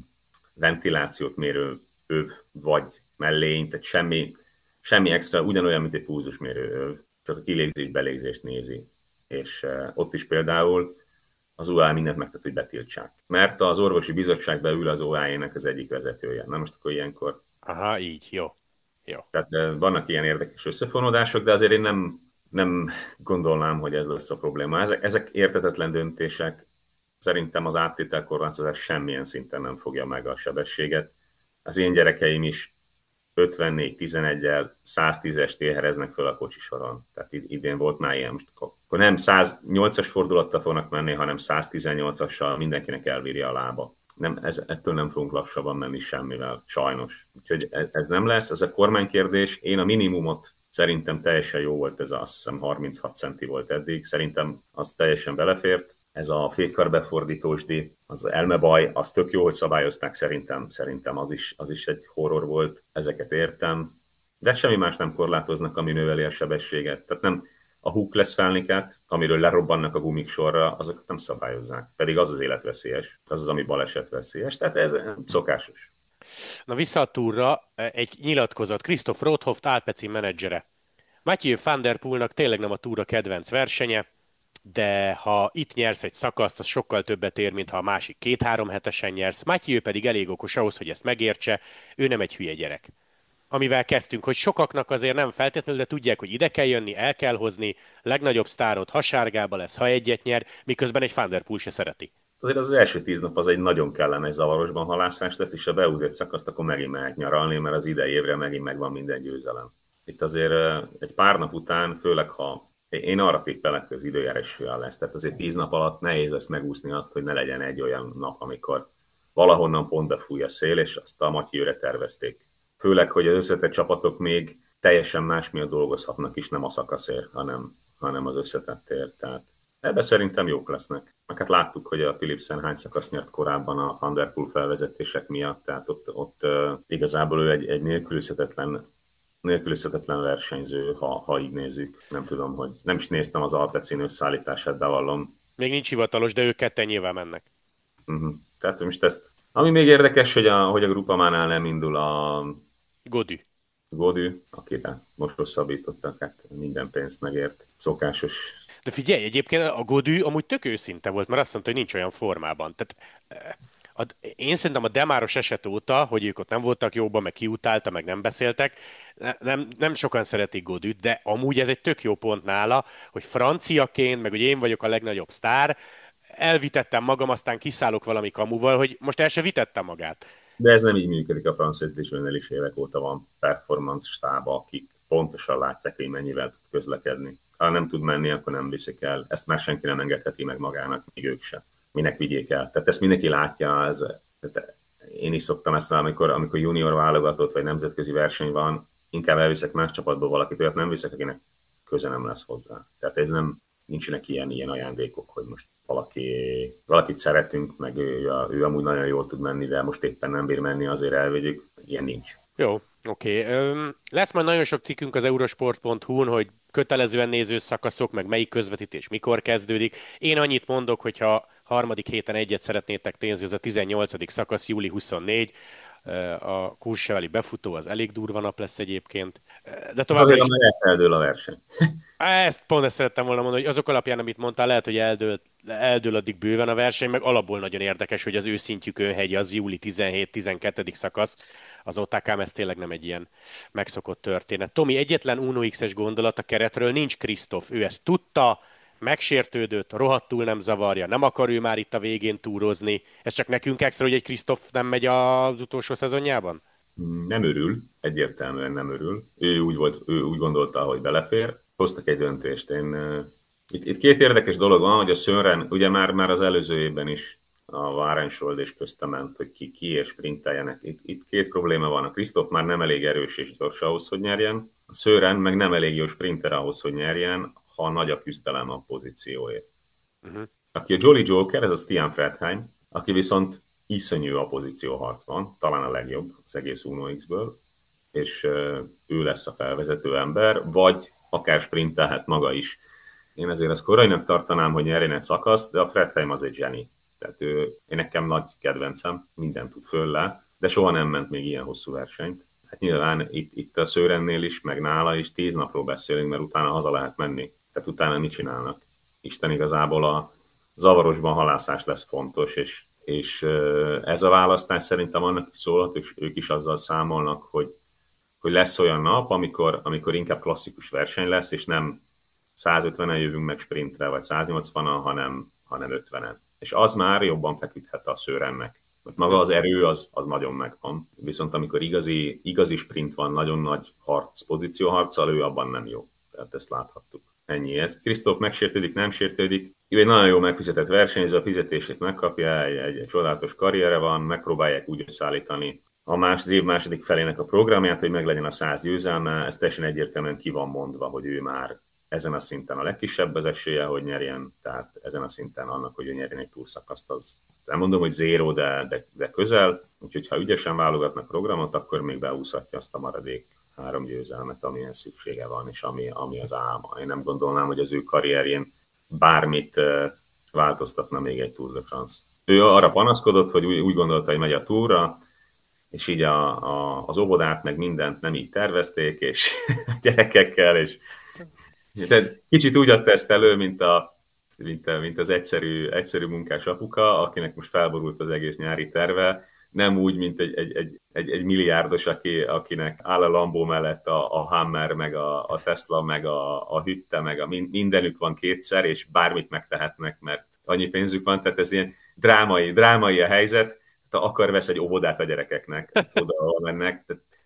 D: ventilációt mérő öv vagy mellény, tehát semmi extra, ugyanolyan, mint egy pulzusmérő öv, csak a kilégzés-belégzést nézi. És ott is például az UAE mindent megtett, hogy betiltsák. Mert az orvosi bizottságban ül az UAE-nek az egyik vezetője. Na most akkor ilyenkor...
C: Aha, így, jó. Jó.
D: Tehát vannak ilyen érdekes összefonódások, de azért én nem gondolnám, hogy ez lesz a probléma. Ezek értetetlen döntések. Szerintem az áttételkorlátozás semmilyen szinten nem fogja meg a sebességet. Az én gyerekeim is 54-11-el 110-est éhereznek föl a kocsisoron. Tehát idén volt már ilyen. Most akkor nem 108-as fordulattal fognak menni, hanem 118-assal mindenkinek elvírja a lába. Ettől nem fogunk lassabban menni semmivel, sajnos. Úgyhogy ez nem lesz, ez a kormánykérdés. Én a minimumot szerintem teljesen jó volt, ez azt hiszem 36 centi volt eddig, szerintem az teljesen belefért. Ez a fékkarbefordítósdi, az elmebaj, az tök jó, hogy szabályozták szerintem az is egy horror volt, ezeket értem. De semmi más nem korlátoznak, ami növeli a sebességet. Tehát nem a hookless felniket, amiről lerobbannak a gumik sorra, azokat nem szabályozzák. Pedig az az életveszélyes, az az, ami balesetveszélyes. Tehát ez szokásos.
C: Na vissza a túrra, egy nyilatkozat. Christoph Rothhoft, Alpecin menedzsere. Mathieu van der Poelnak tényleg nem a túra kedvenc versenye, de ha itt nyersz egy szakaszt, az sokkal többet ér, mint ha a másik 2-3 hetesen nyersz. Mathieu pedig elég okos ahhoz, hogy ezt megértse, ő nem egy hülye gyerek. Amivel kezdtünk, hogy sokaknak azért nem feltétlenül, de tudják, hogy ide kell jönni, el kell hozni, legnagyobb sztárot, ha sárgába lesz, ha egyet nyer, miközben egy Van der Poel se szereti.
D: Azért az első 10 nap az egy nagyon kellemes zavarosban halászás lesz, és ha beúzott szakaszt, akkor megint mehet nyaralni, mert az idei évre megint megvan minden győzelem. Itt azért egy pár nap után, főleg ha én arra tippelek, hogy az időjárás lesz, tehát azért 10 nap alatt nehéz lesz megúszni azt, hogy ne legyen egy olyan nap, amikor valahonnan pont befúj a szél, és azt a Mathieure tervezték. Főleg, hogy az összetett csapatok még teljesen másmiatt dolgozhatnak is, nem a szakaszért, hanem az összetettért. Tehát ebbe szerintem jók lesznek. Meg hát láttuk, hogy a Philipsen hány szakasz nyert korábban a Van der Poel felvezetések miatt, tehát ott igazából ő egy nélkülözhetetlen versenyző, ha így nézzük. Nem tudom, hogy nem is néztem az Alpecin összeállítását, bevallom.
C: Még nincs hivatalos, de ők ketten nyilván mennek.
D: Tehát most ezt... Ami még érdekes, hogy a Grupamánál nem indul a Godű, akire most rosszabbítottak, hát minden pénzt megért. Szokásos.
C: De figyelj, egyébként a Godű amúgy tök őszinte volt, mert azt mondta, hogy nincs olyan formában. Tehát én szerintem a Demáros eset óta, hogy ők ott nem voltak jóban, meg kiutálta, meg nem beszéltek, nem sokan szeretik Godűt, de amúgy ez egy tök jó pont nála, hogy franciaként, meg hogy én vagyok a legnagyobb sztár, elvitettem magam, aztán kiszállok valami kamuval, hogy most el se vitette magát.
D: De ez nem így működik, a Frances Dijonnél is évek óta van performance stába, akik pontosan látják, hogy mennyivel tud közlekedni. Ha nem tud menni, akkor nem viszik el. Ezt már senki nem engedheti meg magának, még ők se. Minek vigyék el. Tehát ezt mindenki látja. Én is szoktam ezt, amikor junior válogatott vagy nemzetközi verseny van, inkább elviszek más csapatból valakit, olyat nem viszek, akinek köze nem lesz hozzá. Tehát ez nem, nincsenek ilyen ajándékok, hogy most valakit szeretünk, meg ő amúgy nagyon jól tud menni, de most éppen nem bír menni, azért elvegyük. Ilyen nincs.
C: Jó, oké. Lesz majd nagyon sok cikkünk az eurosport.hu-n, hogy kötelezően nézős szakaszok, meg melyik közvetítés mikor kezdődik. Én annyit mondok, hogyha harmadik héten egyet szeretnétek nézni, ez a 18. szakasz, júli 24. A Courcheveli befutó, az elég durva nap lesz egyébként. De továbbra is...
D: Eldől a verseny.
C: Ezt szerettem volna mondani, hogy azok alapján, amit mondtál, lehet, hogy eldől addig bőven a verseny, meg alapból nagyon érdekes, hogy az őszintjük önhegy, az júli 17-12. szakasz, az Otakám, ez tényleg nem egy ilyen megszokott történet. Tomi, egyetlen Uno X-es gondolat a keretről, nincs Krisztof, ő ezt tudta, megsértődött, rohadtul nem zavarja, nem akar ő már itt a végén túrozni. Ez csak nekünk extra, hogy egy Krisztof nem megy az utolsó szezonjában?
D: Nem örül, egyértelműen nem örül. Ő úgy gondolta, hogy belefér. Hoztak egy döntést. Itt két érdekes dolog van, hogy a Sören, ugye már az előző évben is a Várensold és közte ment, hogy ki és sprinteljenek. Itt két probléma van. A Krisztof már nem elég erős és gyors ahhoz, hogy nyerjen. A Sören meg nem elég jó sprinter ahhoz, hogy nyerjen, ha nagy a küzdelem a pozícióért. Aki a Jolly Joker, ez a Stian Fredheim, aki viszont iszonyú a pozícióharcban, talán a legjobb az egész Uno X-ből, és ő lesz a felvezető ember, vagy akár sprintelhet maga is. Én ezért ezt korainak tartanám, hogy nyerjen egy szakaszt, de a Fredheim az egy zseni. Tehát én nekem nagy kedvencem, mindent tud föl le, de soha nem ment még ilyen hosszú versenyt. Hát nyilván itt a Sörennél is, meg nála is 10 napról beszélünk, mert utána haza lehet menni. Tehát utána mit csinálnak? Isten igazából zavarosban halászás lesz fontos, és ez a választás szerintem annak is szólhat, és ők is azzal számolnak, hogy lesz olyan nap, amikor inkább klasszikus verseny lesz, és nem 150-en jövünk meg sprintre, vagy 180-an, hanem 50-en. És az már jobban feküdhet a szőrennek. Mert maga az erő az nagyon megvan. Viszont amikor igazi sprint van, nagyon nagy harc, pozícióharccal, ő abban nem jó. Tehát ezt láthattuk. Ennyi ez. Krisztóf megsértődik, nem sértődik. Ő egy nagyon jó megfizetett versenyző, a fizetését megkapja, egy csodálatos karriere van, megpróbálják úgy összeállítani az év második felének a programját, hogy meglegyen a 100 győzelme. Ez teljesen egyértelműen ki van mondva, hogy ő már ezen a szinten a legkisebb az esélye, hogy nyerjen, tehát ezen a szinten annak, hogy ő nyerjen egy túlszakaszt, az nem mondom, hogy zéró, de közel, úgyhogy ha ügyesen válogatnak programot, akkor még beúszhatja azt a maradék 3 győzelmet, amilyen szüksége van, és ami az álma. Én nem gondolnám, hogy az ő karrierjén bármit változtatna még egy Tour de France. Ő arra panaszkodott, hogy úgy gondolta, hogy megy a túra, és így az óvodát, meg mindent nem így tervezték, és gyerekekkel, és tehát kicsit úgy adta ezt elő, mint az egyszerű munkás apuka, akinek most felborult az egész nyári terve, nem úgy, mint egy milliárdos, akinek áll a Lambo mellett a Hammer, meg a Tesla, meg a Hütte, meg mindenük van kétszer, és bármit megtehetnek, mert annyi pénzük van, tehát ez ilyen drámai a helyzet, akar vesz egy óvodát a gyerekeknek, oda, ahol mennek,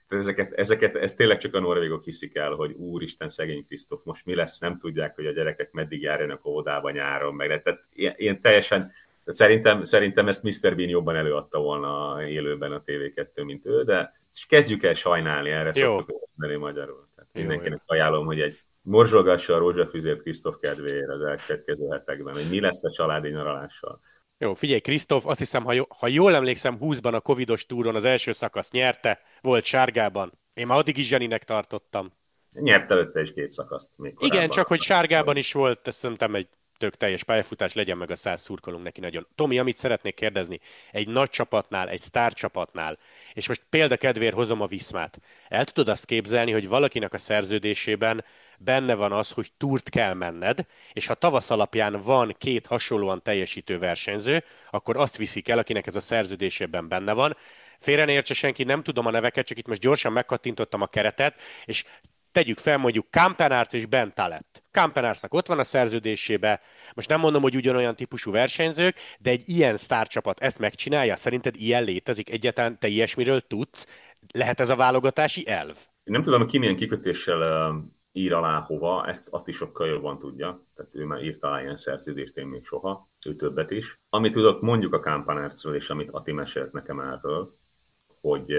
D: ezt tényleg csak a norvégok hiszik el, hogy úristen, szegény Krisztóf, most mi lesz, nem tudják, hogy a gyerekek meddig járjanak óvodába nyáron, meg tehát ilyen teljesen, szerintem ezt Mr. Bean jobban előadta volna élőben a TV2, mint ő, de kezdjük el sajnálni, erre szoktuk mondani magyarul. Tehát mindenkinek ajánlom, hogy egy morzsolgassa a rózsafüzért Krisztóf kedvéért az elkövetkező hetekben, hogy mi lesz a családi nyaralással.
C: Jó, figyelj, Krisztóf, azt hiszem, ha jól emlékszem, 20-ban a covidos túron az első szakasz nyerte, volt sárgában. Én már addig is zseninek tartottam.
D: Nyert előtte is 2 szakaszt. Még
C: igen, csak hogy sárgában is volt, ezt szerintem egy tök teljes pályafutás, legyen meg a 100, szurkolunk neki nagyon. Tomi, amit szeretnék kérdezni, egy nagy csapatnál, egy sztárcsapatnál, és most példakedvéért hozom a Viszmát. El tudod azt képzelni, hogy valakinek a szerződésében benne van az, hogy túrt kell menned, és ha tavasz alapján van 2 hasonlóan teljesítő versenyző, akkor azt viszik el, akinek ez a szerződésében benne van. Félre ne értse senki, nem tudom a neveket, csak itt most gyorsan megkattintottam a keretet, és tegyük fel mondjuk Campenaerts és Ben Talet. Campenaertsnak ott van a szerződésébe, most nem mondom, hogy ugyanolyan típusú versenyzők, de egy ilyen sztárcsapat ezt megcsinálja? Szerinted ilyen létezik? Egyáltalán te ilyesmiről tudsz? Lehet ez a válogatási elv?
D: Nem tudom, hogy ki milyen kikötéssel ír alá hova, azt is sokkal jobban tudja. Tehát ő már írt alá ilyen szerződést, én még soha, ő többet is. Amit tudok mondjuk a Campenaertsről, és amit Ati mesélt nekem erről, hogy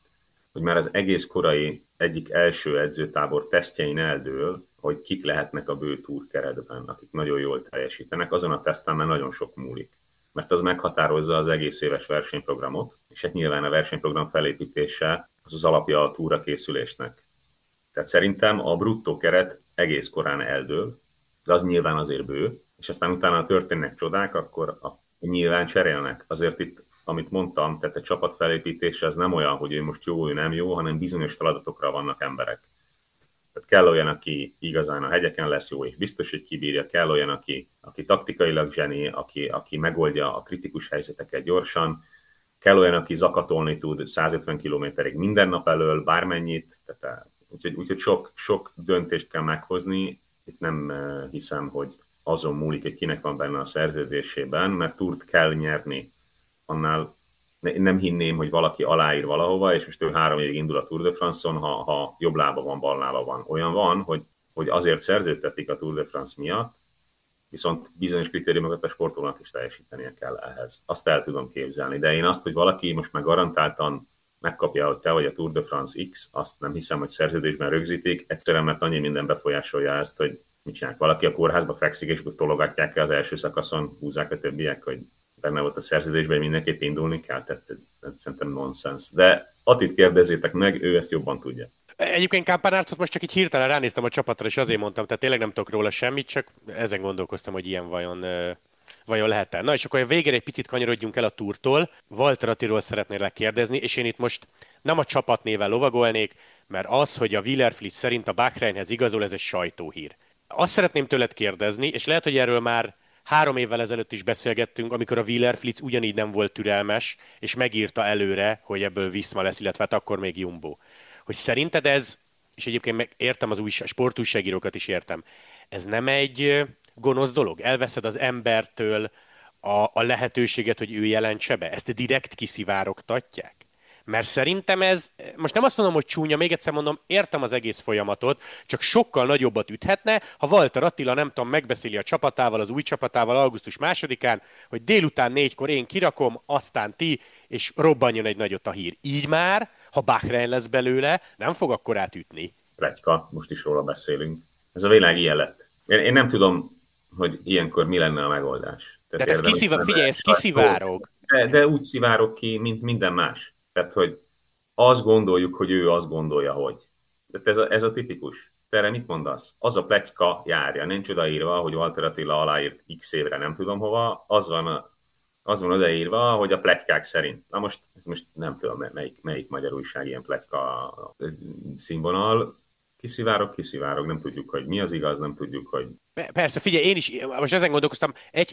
D: már az egész korai egyik első edzőtábor tesztjein eldől, hogy kik lehetnek a bő túr keretben, akik nagyon jól teljesítenek, azon a teszten már nagyon sok múlik. Mert az meghatározza az egész éves versenyprogramot, és hát nyilván a versenyprogram felépítése az alapja a túra készülésnek. Tehát szerintem a bruttó keret egész korán eldől, de az nyilván azért bő, és aztán utána történnek csodák, akkor nyilván cserélnek. Azért itt, amit mondtam, tehát a csapat felépítése az nem olyan, hogy ő most jó, ő nem jó, hanem bizonyos feladatokra vannak emberek. Tehát kell olyan, aki igazán a hegyeken lesz jó, és biztos, hogy kibírja, kell olyan, aki taktikailag zseni, aki megoldja a kritikus helyzeteket gyorsan, kell olyan, aki zakatolni tud 150 kilométerig minden nap elől, bármennyit, tehát, úgyhogy sok döntést kell meghozni. Itt nem hiszem, hogy azon múlik, hogy kinek van benne a szerződésében, mert túrt kell nyerni. Annál nem hinném, hogy valaki aláír valahova, és most ő 3 évig indul a Tour de France-on, ha jobb lába van, bal lába van. Olyan van, hogy azért szerződtetik a Tour de France miatt, viszont bizonyos kritériumokat a sportolónak is teljesítenie kell ehhez. Azt el tudom képzelni, de én azt, hogy valaki most már garantáltan megkapja, hogy te vagy a Tour de France X, azt nem hiszem, hogy szerződésben rögzítik, egyszerűen mert annyi minden befolyásolja ezt, hogy mit csinálják. Valaki a kórházba fekszik, és tologatják el az első szakaszon, húzzák a többiek, hogy benne volt a szerződésben, hogy mindenképp indulni kell, tehát szerintem nonsens. De Atit kérdezzétek meg, ő ezt jobban tudja.
C: Egyébként Campenaertsot most csak így hirtelen ránéztem a csapatra, és azért mondtam, tehát tényleg nem tudok róla semmit, csak ezen gondolkoztam, hogy ilyen vajon lehet-e. Na és akkor a végére egy picit kanyarodjunk el a túrtól. Walter Attiról szeretnélek kérdezni, és én itt most nem a csapatnével lovagolnék, mert az, hogy a Wielerfliet szerint a Bahreinhez igazol, ez egy sajtóhír. Azt szeretném tőled kérdezni, és lehet, hogy erről már 3 évvel ezelőtt is beszélgettünk, amikor a Wieler Flic ugyanígy nem volt türelmes, és megírta előre, hogy ebből Viszma lesz, illetve hát akkor még Jumbo. Hogy szerinted ez, és egyébként meg értem az sportújságírókat is értem, ez nem egy gonosz dolog? Elveszed az embertől a lehetőséget, hogy ő jelentse be? Ezt direkt kiszivárogtatják? Mert szerintem ez, most nem azt mondom, hogy csúnya, még egyszer mondom, értem az egész folyamatot, csak sokkal nagyobbat üthetne, ha Walter Attila, nem tudom, megbeszéli a csapatával, az új csapatával augusztus 2-án, hogy délután 4-kor én kirakom, aztán ti, és robbanjon egy nagyot a hír. Így már, ha Bahrein lesz belőle, nem fog akkor átütni.
D: Pletyka, most is róla beszélünk. Ez a világ ilyen lett. Én nem tudom, hogy ilyenkor mi lenne a megoldás.
C: Tehát figyelj, ez kiszivárog.
D: De úgy szivárog ki, mint minden más. Tehát, hogy azt gondoljuk, hogy ő azt gondolja, hogy. Tehát ez a tipikus. Te erre mit mondasz? Az a pletyka járja. Nincs odaírva, hogy Walter Attila aláírt X évre, nem tudom hova. Az van odaírva, hogy a pletykák szerint. Na most nem tudom, melyik magyar újság ilyen pletyka színvonal. Kiszivárog, nem tudjuk, hogy mi az igaz, nem tudjuk, hogy...
C: Persze, figyelj, én is most ezen gondolkoztam,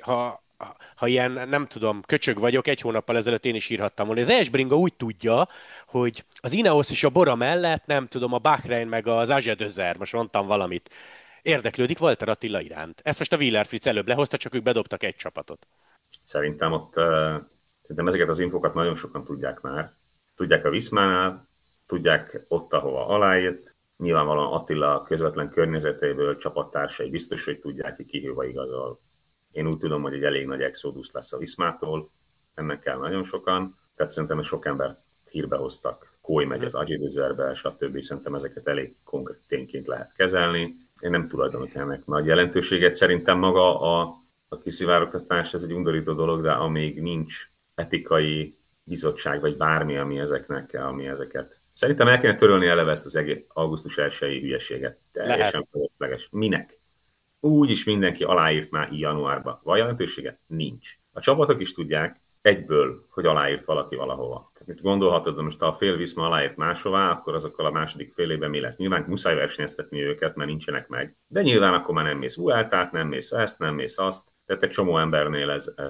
C: ha ilyen, nem tudom, köcsög vagyok, 1 hónappal ezelőtt én is írhattam volna. Az Esbringa úgy tudja, hogy az Ineos és a Bora mellett, nem tudom, a Bahrein meg az AG Dözer, most mondtam valamit, érdeklődik Walter Attila iránt. Ezt most a Wieler Fritz előbb lehozta, csak ők bedobtak egy csapatot.
D: Szerintem ezeket az infokat nagyon sokan tudják már. Tudják a Viszmánál, tudják ott, ahova aláírt. Nyilvánvalóan Attila közvetlen környezetéből, csapattársai biztos, hogy tudják, hogy ki hova igazol. Én úgy tudom, hogy egy elég nagy exodus lesz a Viszmától, ennek kell nagyon sokan. Tehát szerintem sok embert hírbe hoztak. Kói megy az Agilizerbe, stb. Szerintem ezeket elég konkrét tényként lehet kezelni. Én nem tulajdonítok ennek nagy jelentőséget. Szerintem maga a kiszivárogtatás, ez egy undorító dolog, de amíg nincs etikai bizottság, vagy bármi, ami ezeket. Szerintem el kéne törölni eleve ezt az augusztus 1-i hülyeséget. Teljesen felesleges. Minek? Úgyis mindenki aláírt már januárban. Van jelentősége? Nincs. A csapatok is tudják egyből, hogy aláírt valaki valahova. Tehát gondolhatod, most ha a fél Viszma aláírt máshová, akkor azokkal a második fél évben mi lesz? Nyilván muszáj versenyeztetni őket, mert nincsenek meg. De nyilván akkor már nem mész Vueltát, nem mész ezt, nem mész azt. Tehát egy csomó embernél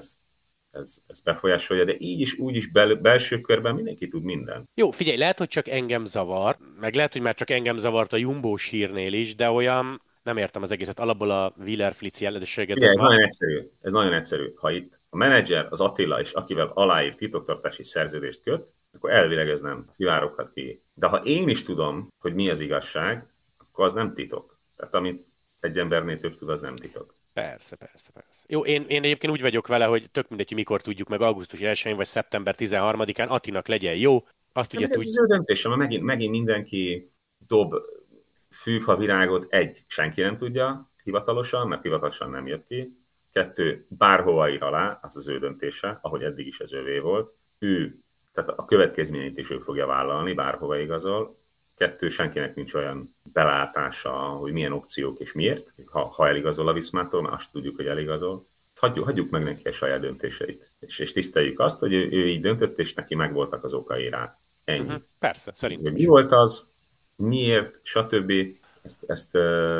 D: ez befolyásolja, de így is, úgy is belső körben mindenki tud minden.
C: Jó, figyelj, lehet, hogy csak engem zavar, meg lehet, hogy már csak engem zavart a Jumbós hírnél is, de olyan, nem értem az egészet, alapból a Wieler Fritz jelentőséget.
D: Igen, ez nagyon egyszerű. Ha itt a menedzser, az Attila és akivel aláír titoktartási szerződést köt, akkor elvileg ez nem szivároghat ki. De ha én is tudom, hogy mi az igazság, akkor az nem titok. Tehát amit egy embernél több tud, az nem titok.
C: Persze. Jó, én egyébként úgy vagyok vele, hogy tök mindegy, hogy mikor tudjuk meg, augusztus 1-én vagy szeptember 13-án, Attinak legyen jó. Azt ugye
D: ez az ő döntése, mert megint mindenki dob fűfa virágot. Senki nem tudja hivatalosan, mert hivatalosan nem jött ki. 2, bárhova ír alá, az az ő döntése, ahogy eddig is az övé volt. Tehát a következményeit is ő fogja vállalni, bárhova igazol. 2, senkinek nincs olyan belátása, hogy milyen opciók és miért, ha eligazol a Viszmától, már azt tudjuk, hogy eligazol. Hagyjuk meg neki a saját döntéseit. És tiszteljük azt, hogy ő így döntött, és neki megvoltak az okai rá. Ennyi.
C: Persze, szerintem.
D: Mi volt az, miért, stb. Ezt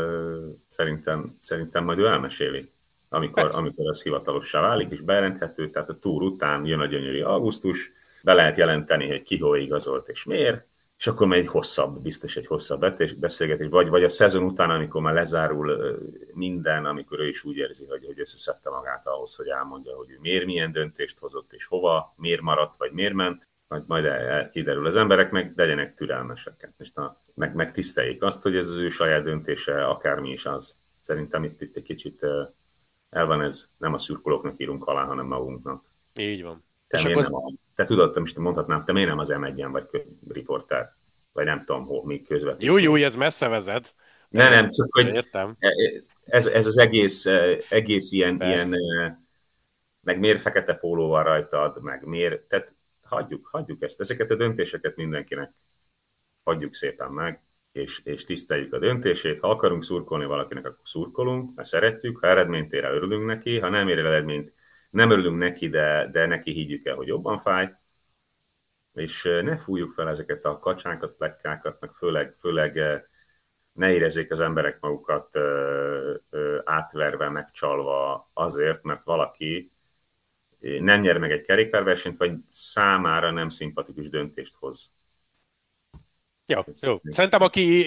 D: szerintem majd ő elmeséli, amikor ez hivatalossá válik, és bejelenthető, tehát a túr után jön a gyönyörű augusztus, be lehet jelenteni, hogy ki hol igazolt és miért, és akkor megy biztos egy hosszabb beszélgetés, vagy a szezon után, amikor már lezárul minden, amikor ő is úgy érzi, hogy összeszedte magát ahhoz, hogy elmondja, hogy ő miért milyen döntést hozott, és hova, miért maradt, vagy miért ment, majd kiderül. Az emberek meg legyenek türelmesek, és megtiszteljék azt, hogy ez az ő saját döntése, akármi is az. Szerintem itt egy kicsit el van ez, nem a szurkolóknak írunk alá, hanem magunknak.
C: Így van.
D: Te tudod, most mondhatnám, te miért nem az M1-en vagy riporter? Vagy nem tudom, hol, még közvetítő.
C: Jó, ez messze vezet.
D: Nem, csak hogy
C: értem.
D: Ez az egész ilyen meg miért fekete póló van rajtad, meg miért, tehát hagyjuk ezeket a döntéseket mindenkinek. Hagyjuk szépen meg, és tiszteljük a döntését. Ha akarunk szurkolni valakinek, akkor szurkolunk, mert szeretjük, ha eredményt ér, örülünk neki, ha nem ér eredményt, nem örülünk neki, de neki higgyük el, hogy jobban fáj, és ne fújjuk fel ezeket a kacsákat, pletykákat, meg főleg ne érezzék az emberek magukat átverve, megcsalva azért, mert valaki nem nyer meg egy kerékpárversenyt, vagy számára nem szimpatikus döntést hoz.
C: Jó, jó. Szerintem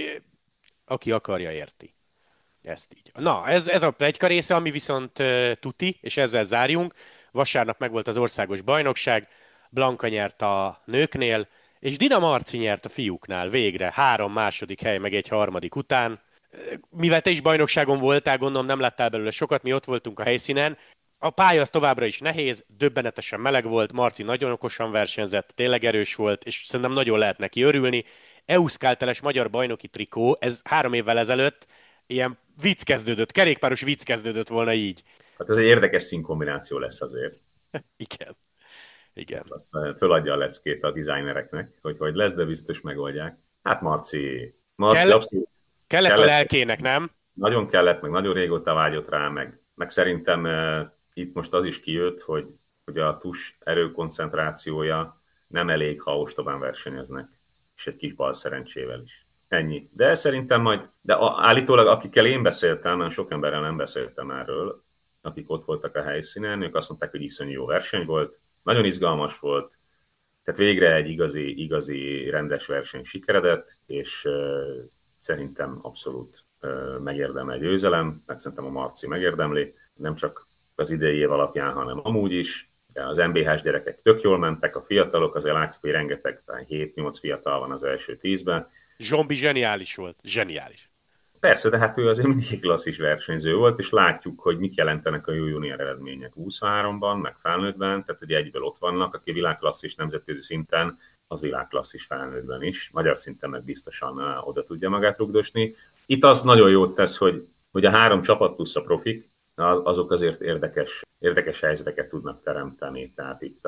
C: aki akarja, érti. Ezt így. Na, ez a pletyka része, ami viszont tuti, és ezzel zárjunk. Vasárnap megvolt az országos bajnokság, Blanka nyert a nőknél, és Dina Marci nyert a fiúknál végre, 3 második hely, meg egy harmadik után. Mivel te is bajnokságon voltál, gondolom nem láttál belőle sokat, mi ott voltunk a helyszínen. A pálya az továbbra is nehéz, döbbenetesen meleg volt, Marci nagyon okosan versenyzett, tényleg erős volt, és szerintem nagyon lehet neki örülni. Euszkálteles magyar bajnoki trikó, ez 3 évvel ezelőtt ilyen vicc kezdődött, kerékpáros vicc kezdődött volna így.
D: Hát ez egy érdekes színkombináció lesz azért.
C: Igen. Igen.
D: Azt föladja a leckét a designereknek, hogy lesz, de biztos megoldják. Hát Marci abszolút
C: kellett a lelkének, nem?
D: Nagyon kellett, meg nagyon régóta vágyott rá, meg szerintem itt most az is kijött, hogy a tus erőkoncentrációja nem elég, ha ostobán versenyeznek, és egy kis bal szerencsével is. Ennyi. De szerintem állítólag akikkel én beszéltem, nagyon sok emberrel nem beszéltem erről, akik ott voltak a helyszínen, ők azt mondták, hogy iszonyú jó verseny volt, nagyon izgalmas volt, tehát végre egy igazi rendes verseny sikeredett, és szerintem abszolút megérdemel egy győzelem, mert szerintem a Marci megérdemli, nem csak az idei év alapján, hanem amúgy is. Az NBH-s gyerekek tök jól mentek, a fiatalok, azért látjuk, hogy rengeteg, 7-8 fiatal van az első 10-ben.
C: Zsombi zseniális volt, zseniális.
D: Persze, de hát ő azért mindig klasszis versenyző volt, és látjuk, hogy mit jelentenek a jó junior eredmények 23-ban, meg felnőttben, tehát hogy egyből ott vannak, aki világklasszis nemzetközi szinten, az világklasszis felnőttben is, magyar szinten meg biztosan oda tudja magát rugdosni. Itt az nagyon jót tesz, hogy a 3 csapat plusz a profik, azok azért érdekes helyzeteket tudnak teremteni. Tehát itt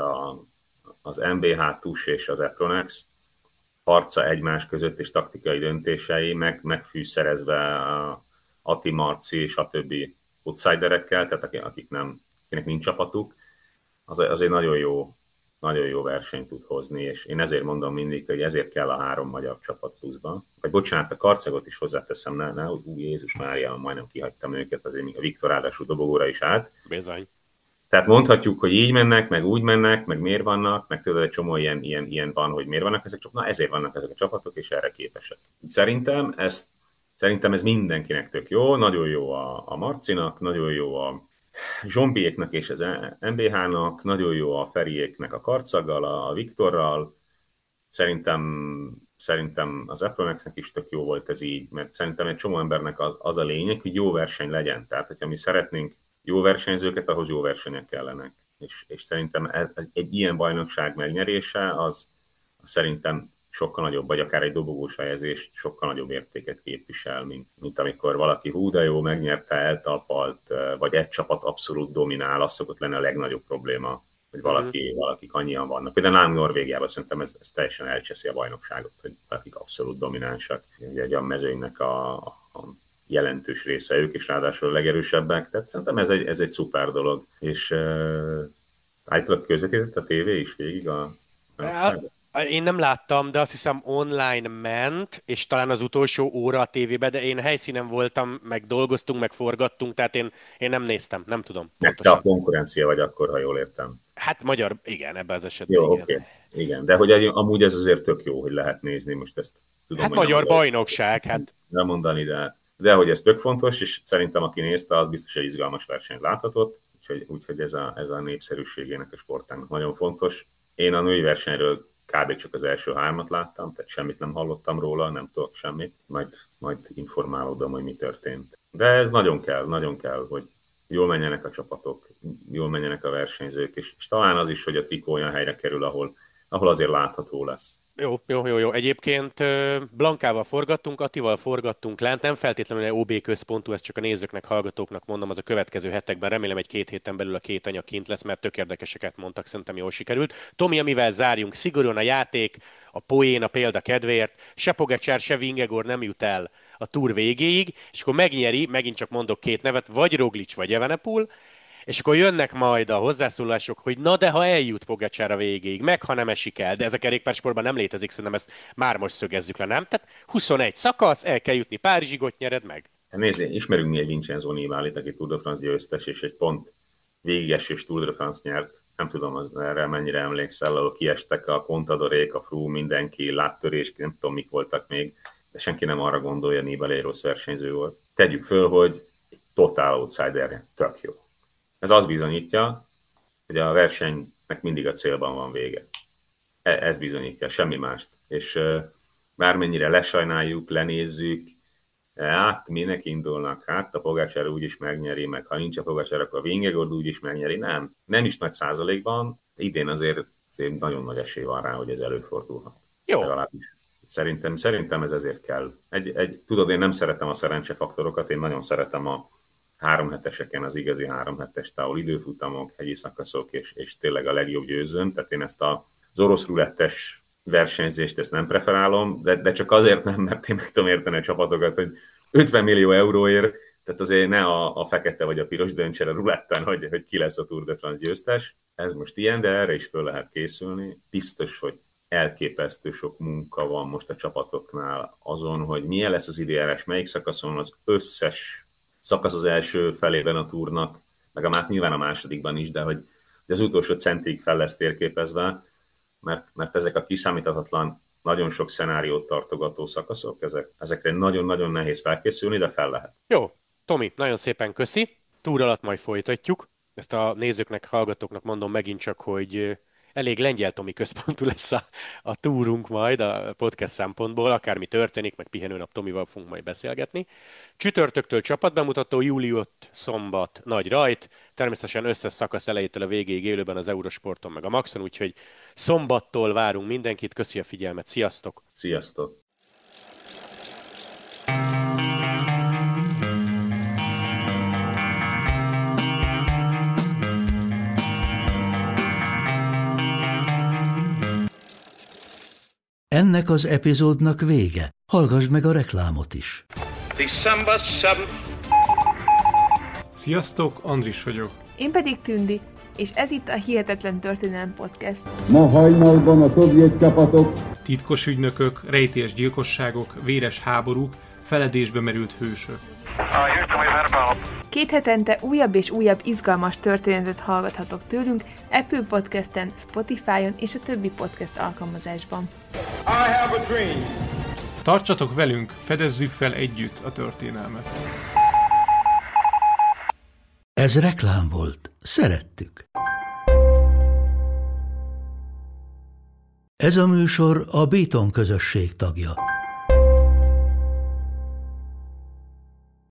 D: az MBH, TUS és az Epronex harca egymás között és taktikai döntései, megfűszerezve a Ati, Marci és a többi outsiderekkel, tehát akinek nincs csapatuk, az egy nagyon jó versenyt tud hozni, és én ezért mondom mindig, hogy ezért kell a 3 magyar csapat pluszban. Vagy bocsánat, a Karcagot is hozzáteszem, ne Jézus Mária, majdnem kihagytam őket, azért a Viktor ráadásul dobogóra is állt.
C: Bizony.
D: Tehát mondhatjuk, hogy így mennek, meg úgy mennek, meg miért vannak, meg tudod, egy csomó ilyen van, hogy miért vannak ezek a csapatok. Na ezért vannak ezek a csapatok, és erre képesek. Szerintem ez mindenkinek tök jó, nagyon jó a Marcinak, nagyon jó a Zsombiéknak és az MBH-nak, nagyon jó a Feriéknek a Karcaggal, a Viktorral. Szerintem az Apronexnek is tök jó volt ez így, mert szerintem egy csomó embernek az a lényeg, hogy jó verseny legyen. Tehát, hogyha mi szeretnénk jó versenyzőket, ahhoz jó versenyek kellenek. És szerintem egy ilyen bajnokság megnyerése, az szerintem sokkal nagyobb, vagy akár egy dobogós helyezés sokkal nagyobb értéket képvisel, mint amikor valaki de jó, megnyerte, eltalpalt, vagy egy csapat abszolút dominál, az szokott lenni a legnagyobb probléma, hogy valakik annyian vannak. Például nálunk Norvégiában szerintem ez teljesen elcseszi a bajnokságot, hogy valakik abszolút dominánsak. Ugye a mezőnynek a jelentős része ők, és ráadásul a legerősebbek. Tehát szerintem ez egy szuper dolog. És általában közvetített a tévé is végig a
C: Én nem láttam, de azt hiszem online ment, és talán az utolsó óra a tévébe, de én helyszínen voltam, meg dolgoztunk, meg forgattunk, tehát én nem néztem, nem tudom.
D: Te a konkurencia vagy akkor, ha jól értem.
C: Hát magyar, igen, ebben az esetben.
D: Jó, oké. Igen, de hogy amúgy ez azért tök jó, hogy lehet nézni, most ezt tudom.
C: Hát magyar bajnokság, hát.
D: Nem mondani, de hogy ez tök fontos, és szerintem aki nézte, az biztos egy izgalmas versenyt láthatott, úgyhogy ez a népszerűségének a sportának nagyon fontos. Én a női versenyről kb. Csak az első 3-at láttam, tehát semmit nem hallottam róla, nem tudok semmit, majd informálódom, hogy mi történt. De ez nagyon kell, hogy jól menjenek a csapatok, jól menjenek a versenyzők, és talán az is, hogy a trikó olyan helyre kerül, ahol azért látható lesz.
C: Jó. Egyébként Blankával forgattunk, Attival forgattunk lent, nem feltétlenül OB központú, ezt csak a nézőknek, hallgatóknak mondom, az a következő hetekben, remélem egy 2 héten belül a 2 anya kint lesz, mert tök érdekeseket mondtak, szerintem jól sikerült. Tomi, amivel zárjunk, szigorúan a játék, a poén, a példa kedvéért, se Pogačar, se Vingegaard nem jut el a túr végéig, és akkor megnyeri, megint csak mondok 2 nevet, vagy Roglic, vagy Evenepoel, És akkor jönnek majd a hozzászólások, hogy na de ha eljut Pogačar a végéig, meg ha nem esik el, de ez a kerékpársportban nem létezik, szerintem ezt már most szögezzük le, nem? Tehát 21 szakasz, el kell jutni Párizsig, ott nyered meg.
D: Nézd, ismerünk mi egy Vincenzo Nibalit, aki Tour de France győztes, és egy pont végigesős Tour de France nyert. Nem tudom, az erre mennyire emlékszel, ahol kiestek a Contadorék, a Froome, mindenki, láttörés, nem tudom, mik voltak még, de senki nem arra gondolja, Nibali egy rossz versenyző volt. Tegyük föl, hogy egy totál outsider, tök jó. Ez azt bizonyítja, hogy a versenynek mindig a célban van vége. Ez bizonyítja, semmi mást. És bármennyire lesajnáljuk, lenézzük, hát minek indulnak, hát a Pogačar úgyis megnyeri, meg ha nincs a Pogačar, akkor a Vingegaard úgyis megnyeri. Nem is nagy százalékban, idén azért nagyon nagy esély van rá, hogy ez előfordulhat.
C: Jó.
D: Szerintem ez ezért kell. Tudod, én nem szeretem a szerencsefaktorokat, én nagyon szeretem a 3 heteseken az igazi 3 hetes, ahol időfutamok, hegyi szakaszok, és tényleg a legjobb győzőn. Tehát én ezt az orosz rulettes versenyzést ezt nem preferálom, de csak azért nem, mert én meg tudom érteni a csapatokat, hogy 50 millió euróért, tehát azért ne a fekete vagy a piros döntsen a ruletten, hogy ki lesz a Tour de France győztes. Ez most ilyen, de erre is föl lehet készülni. Biztos, hogy elképesztő sok munka van most a csapatoknál azon, hogy milyen lesz az időjárás, melyik szakaszon, az összes szakasz az első felében a túrnak, meg nyilván a másodikban is, de hogy az utolsó centig fel lesz térképezve, mert ezek a kiszámíthatatlan, nagyon sok szenáriót tartogató szakaszok, ezekre nagyon-nagyon nehéz felkészülni, de fel lehet.
C: Jó, Tomi, nagyon szépen köszi. Túr alatt majd folytatjuk. Ezt a nézőknek, hallgatóknak mondom megint csak, hogy elég Lengyel Tomi központú lesz a túrunk majd a podcast szempontból, akármi történik, meg pihenőnap Tomival fogunk majd beszélgetni. Csütörtöktől csapatbemutató, július szombat nagy rajt, természetesen összes szakasz elejétől a végéig élőben az Eurosporton meg a Maxon, úgyhogy szombattól várunk mindenkit, köszi a figyelmet, sziasztok!
D: Sziasztok!
A: Ennek az epizódnak vége. Hallgass meg a reklámot is.
E: December 7th.
F: Sziasztok, Andris vagyok.
G: Én pedig Tündi, és ez itt a Hihetetlen Történelem Podcast.
H: Ma hajnalban a szovjet csapatok,
F: Titkos ügynökök, rejtélyes gyilkosságok, véres háborúk, feledésbe merült hősök.
G: 2 hetente újabb és újabb izgalmas történetet hallgathatok tőlünk Apple Podcasten, Spotify-on és a többi podcast alkalmazásban.
E: I have a dream.
F: Tartsatok velünk, fedezzük fel együtt a történelmet.
A: Ez reklám volt. Szerettük. Ez a műsor a Béton közösség tagja.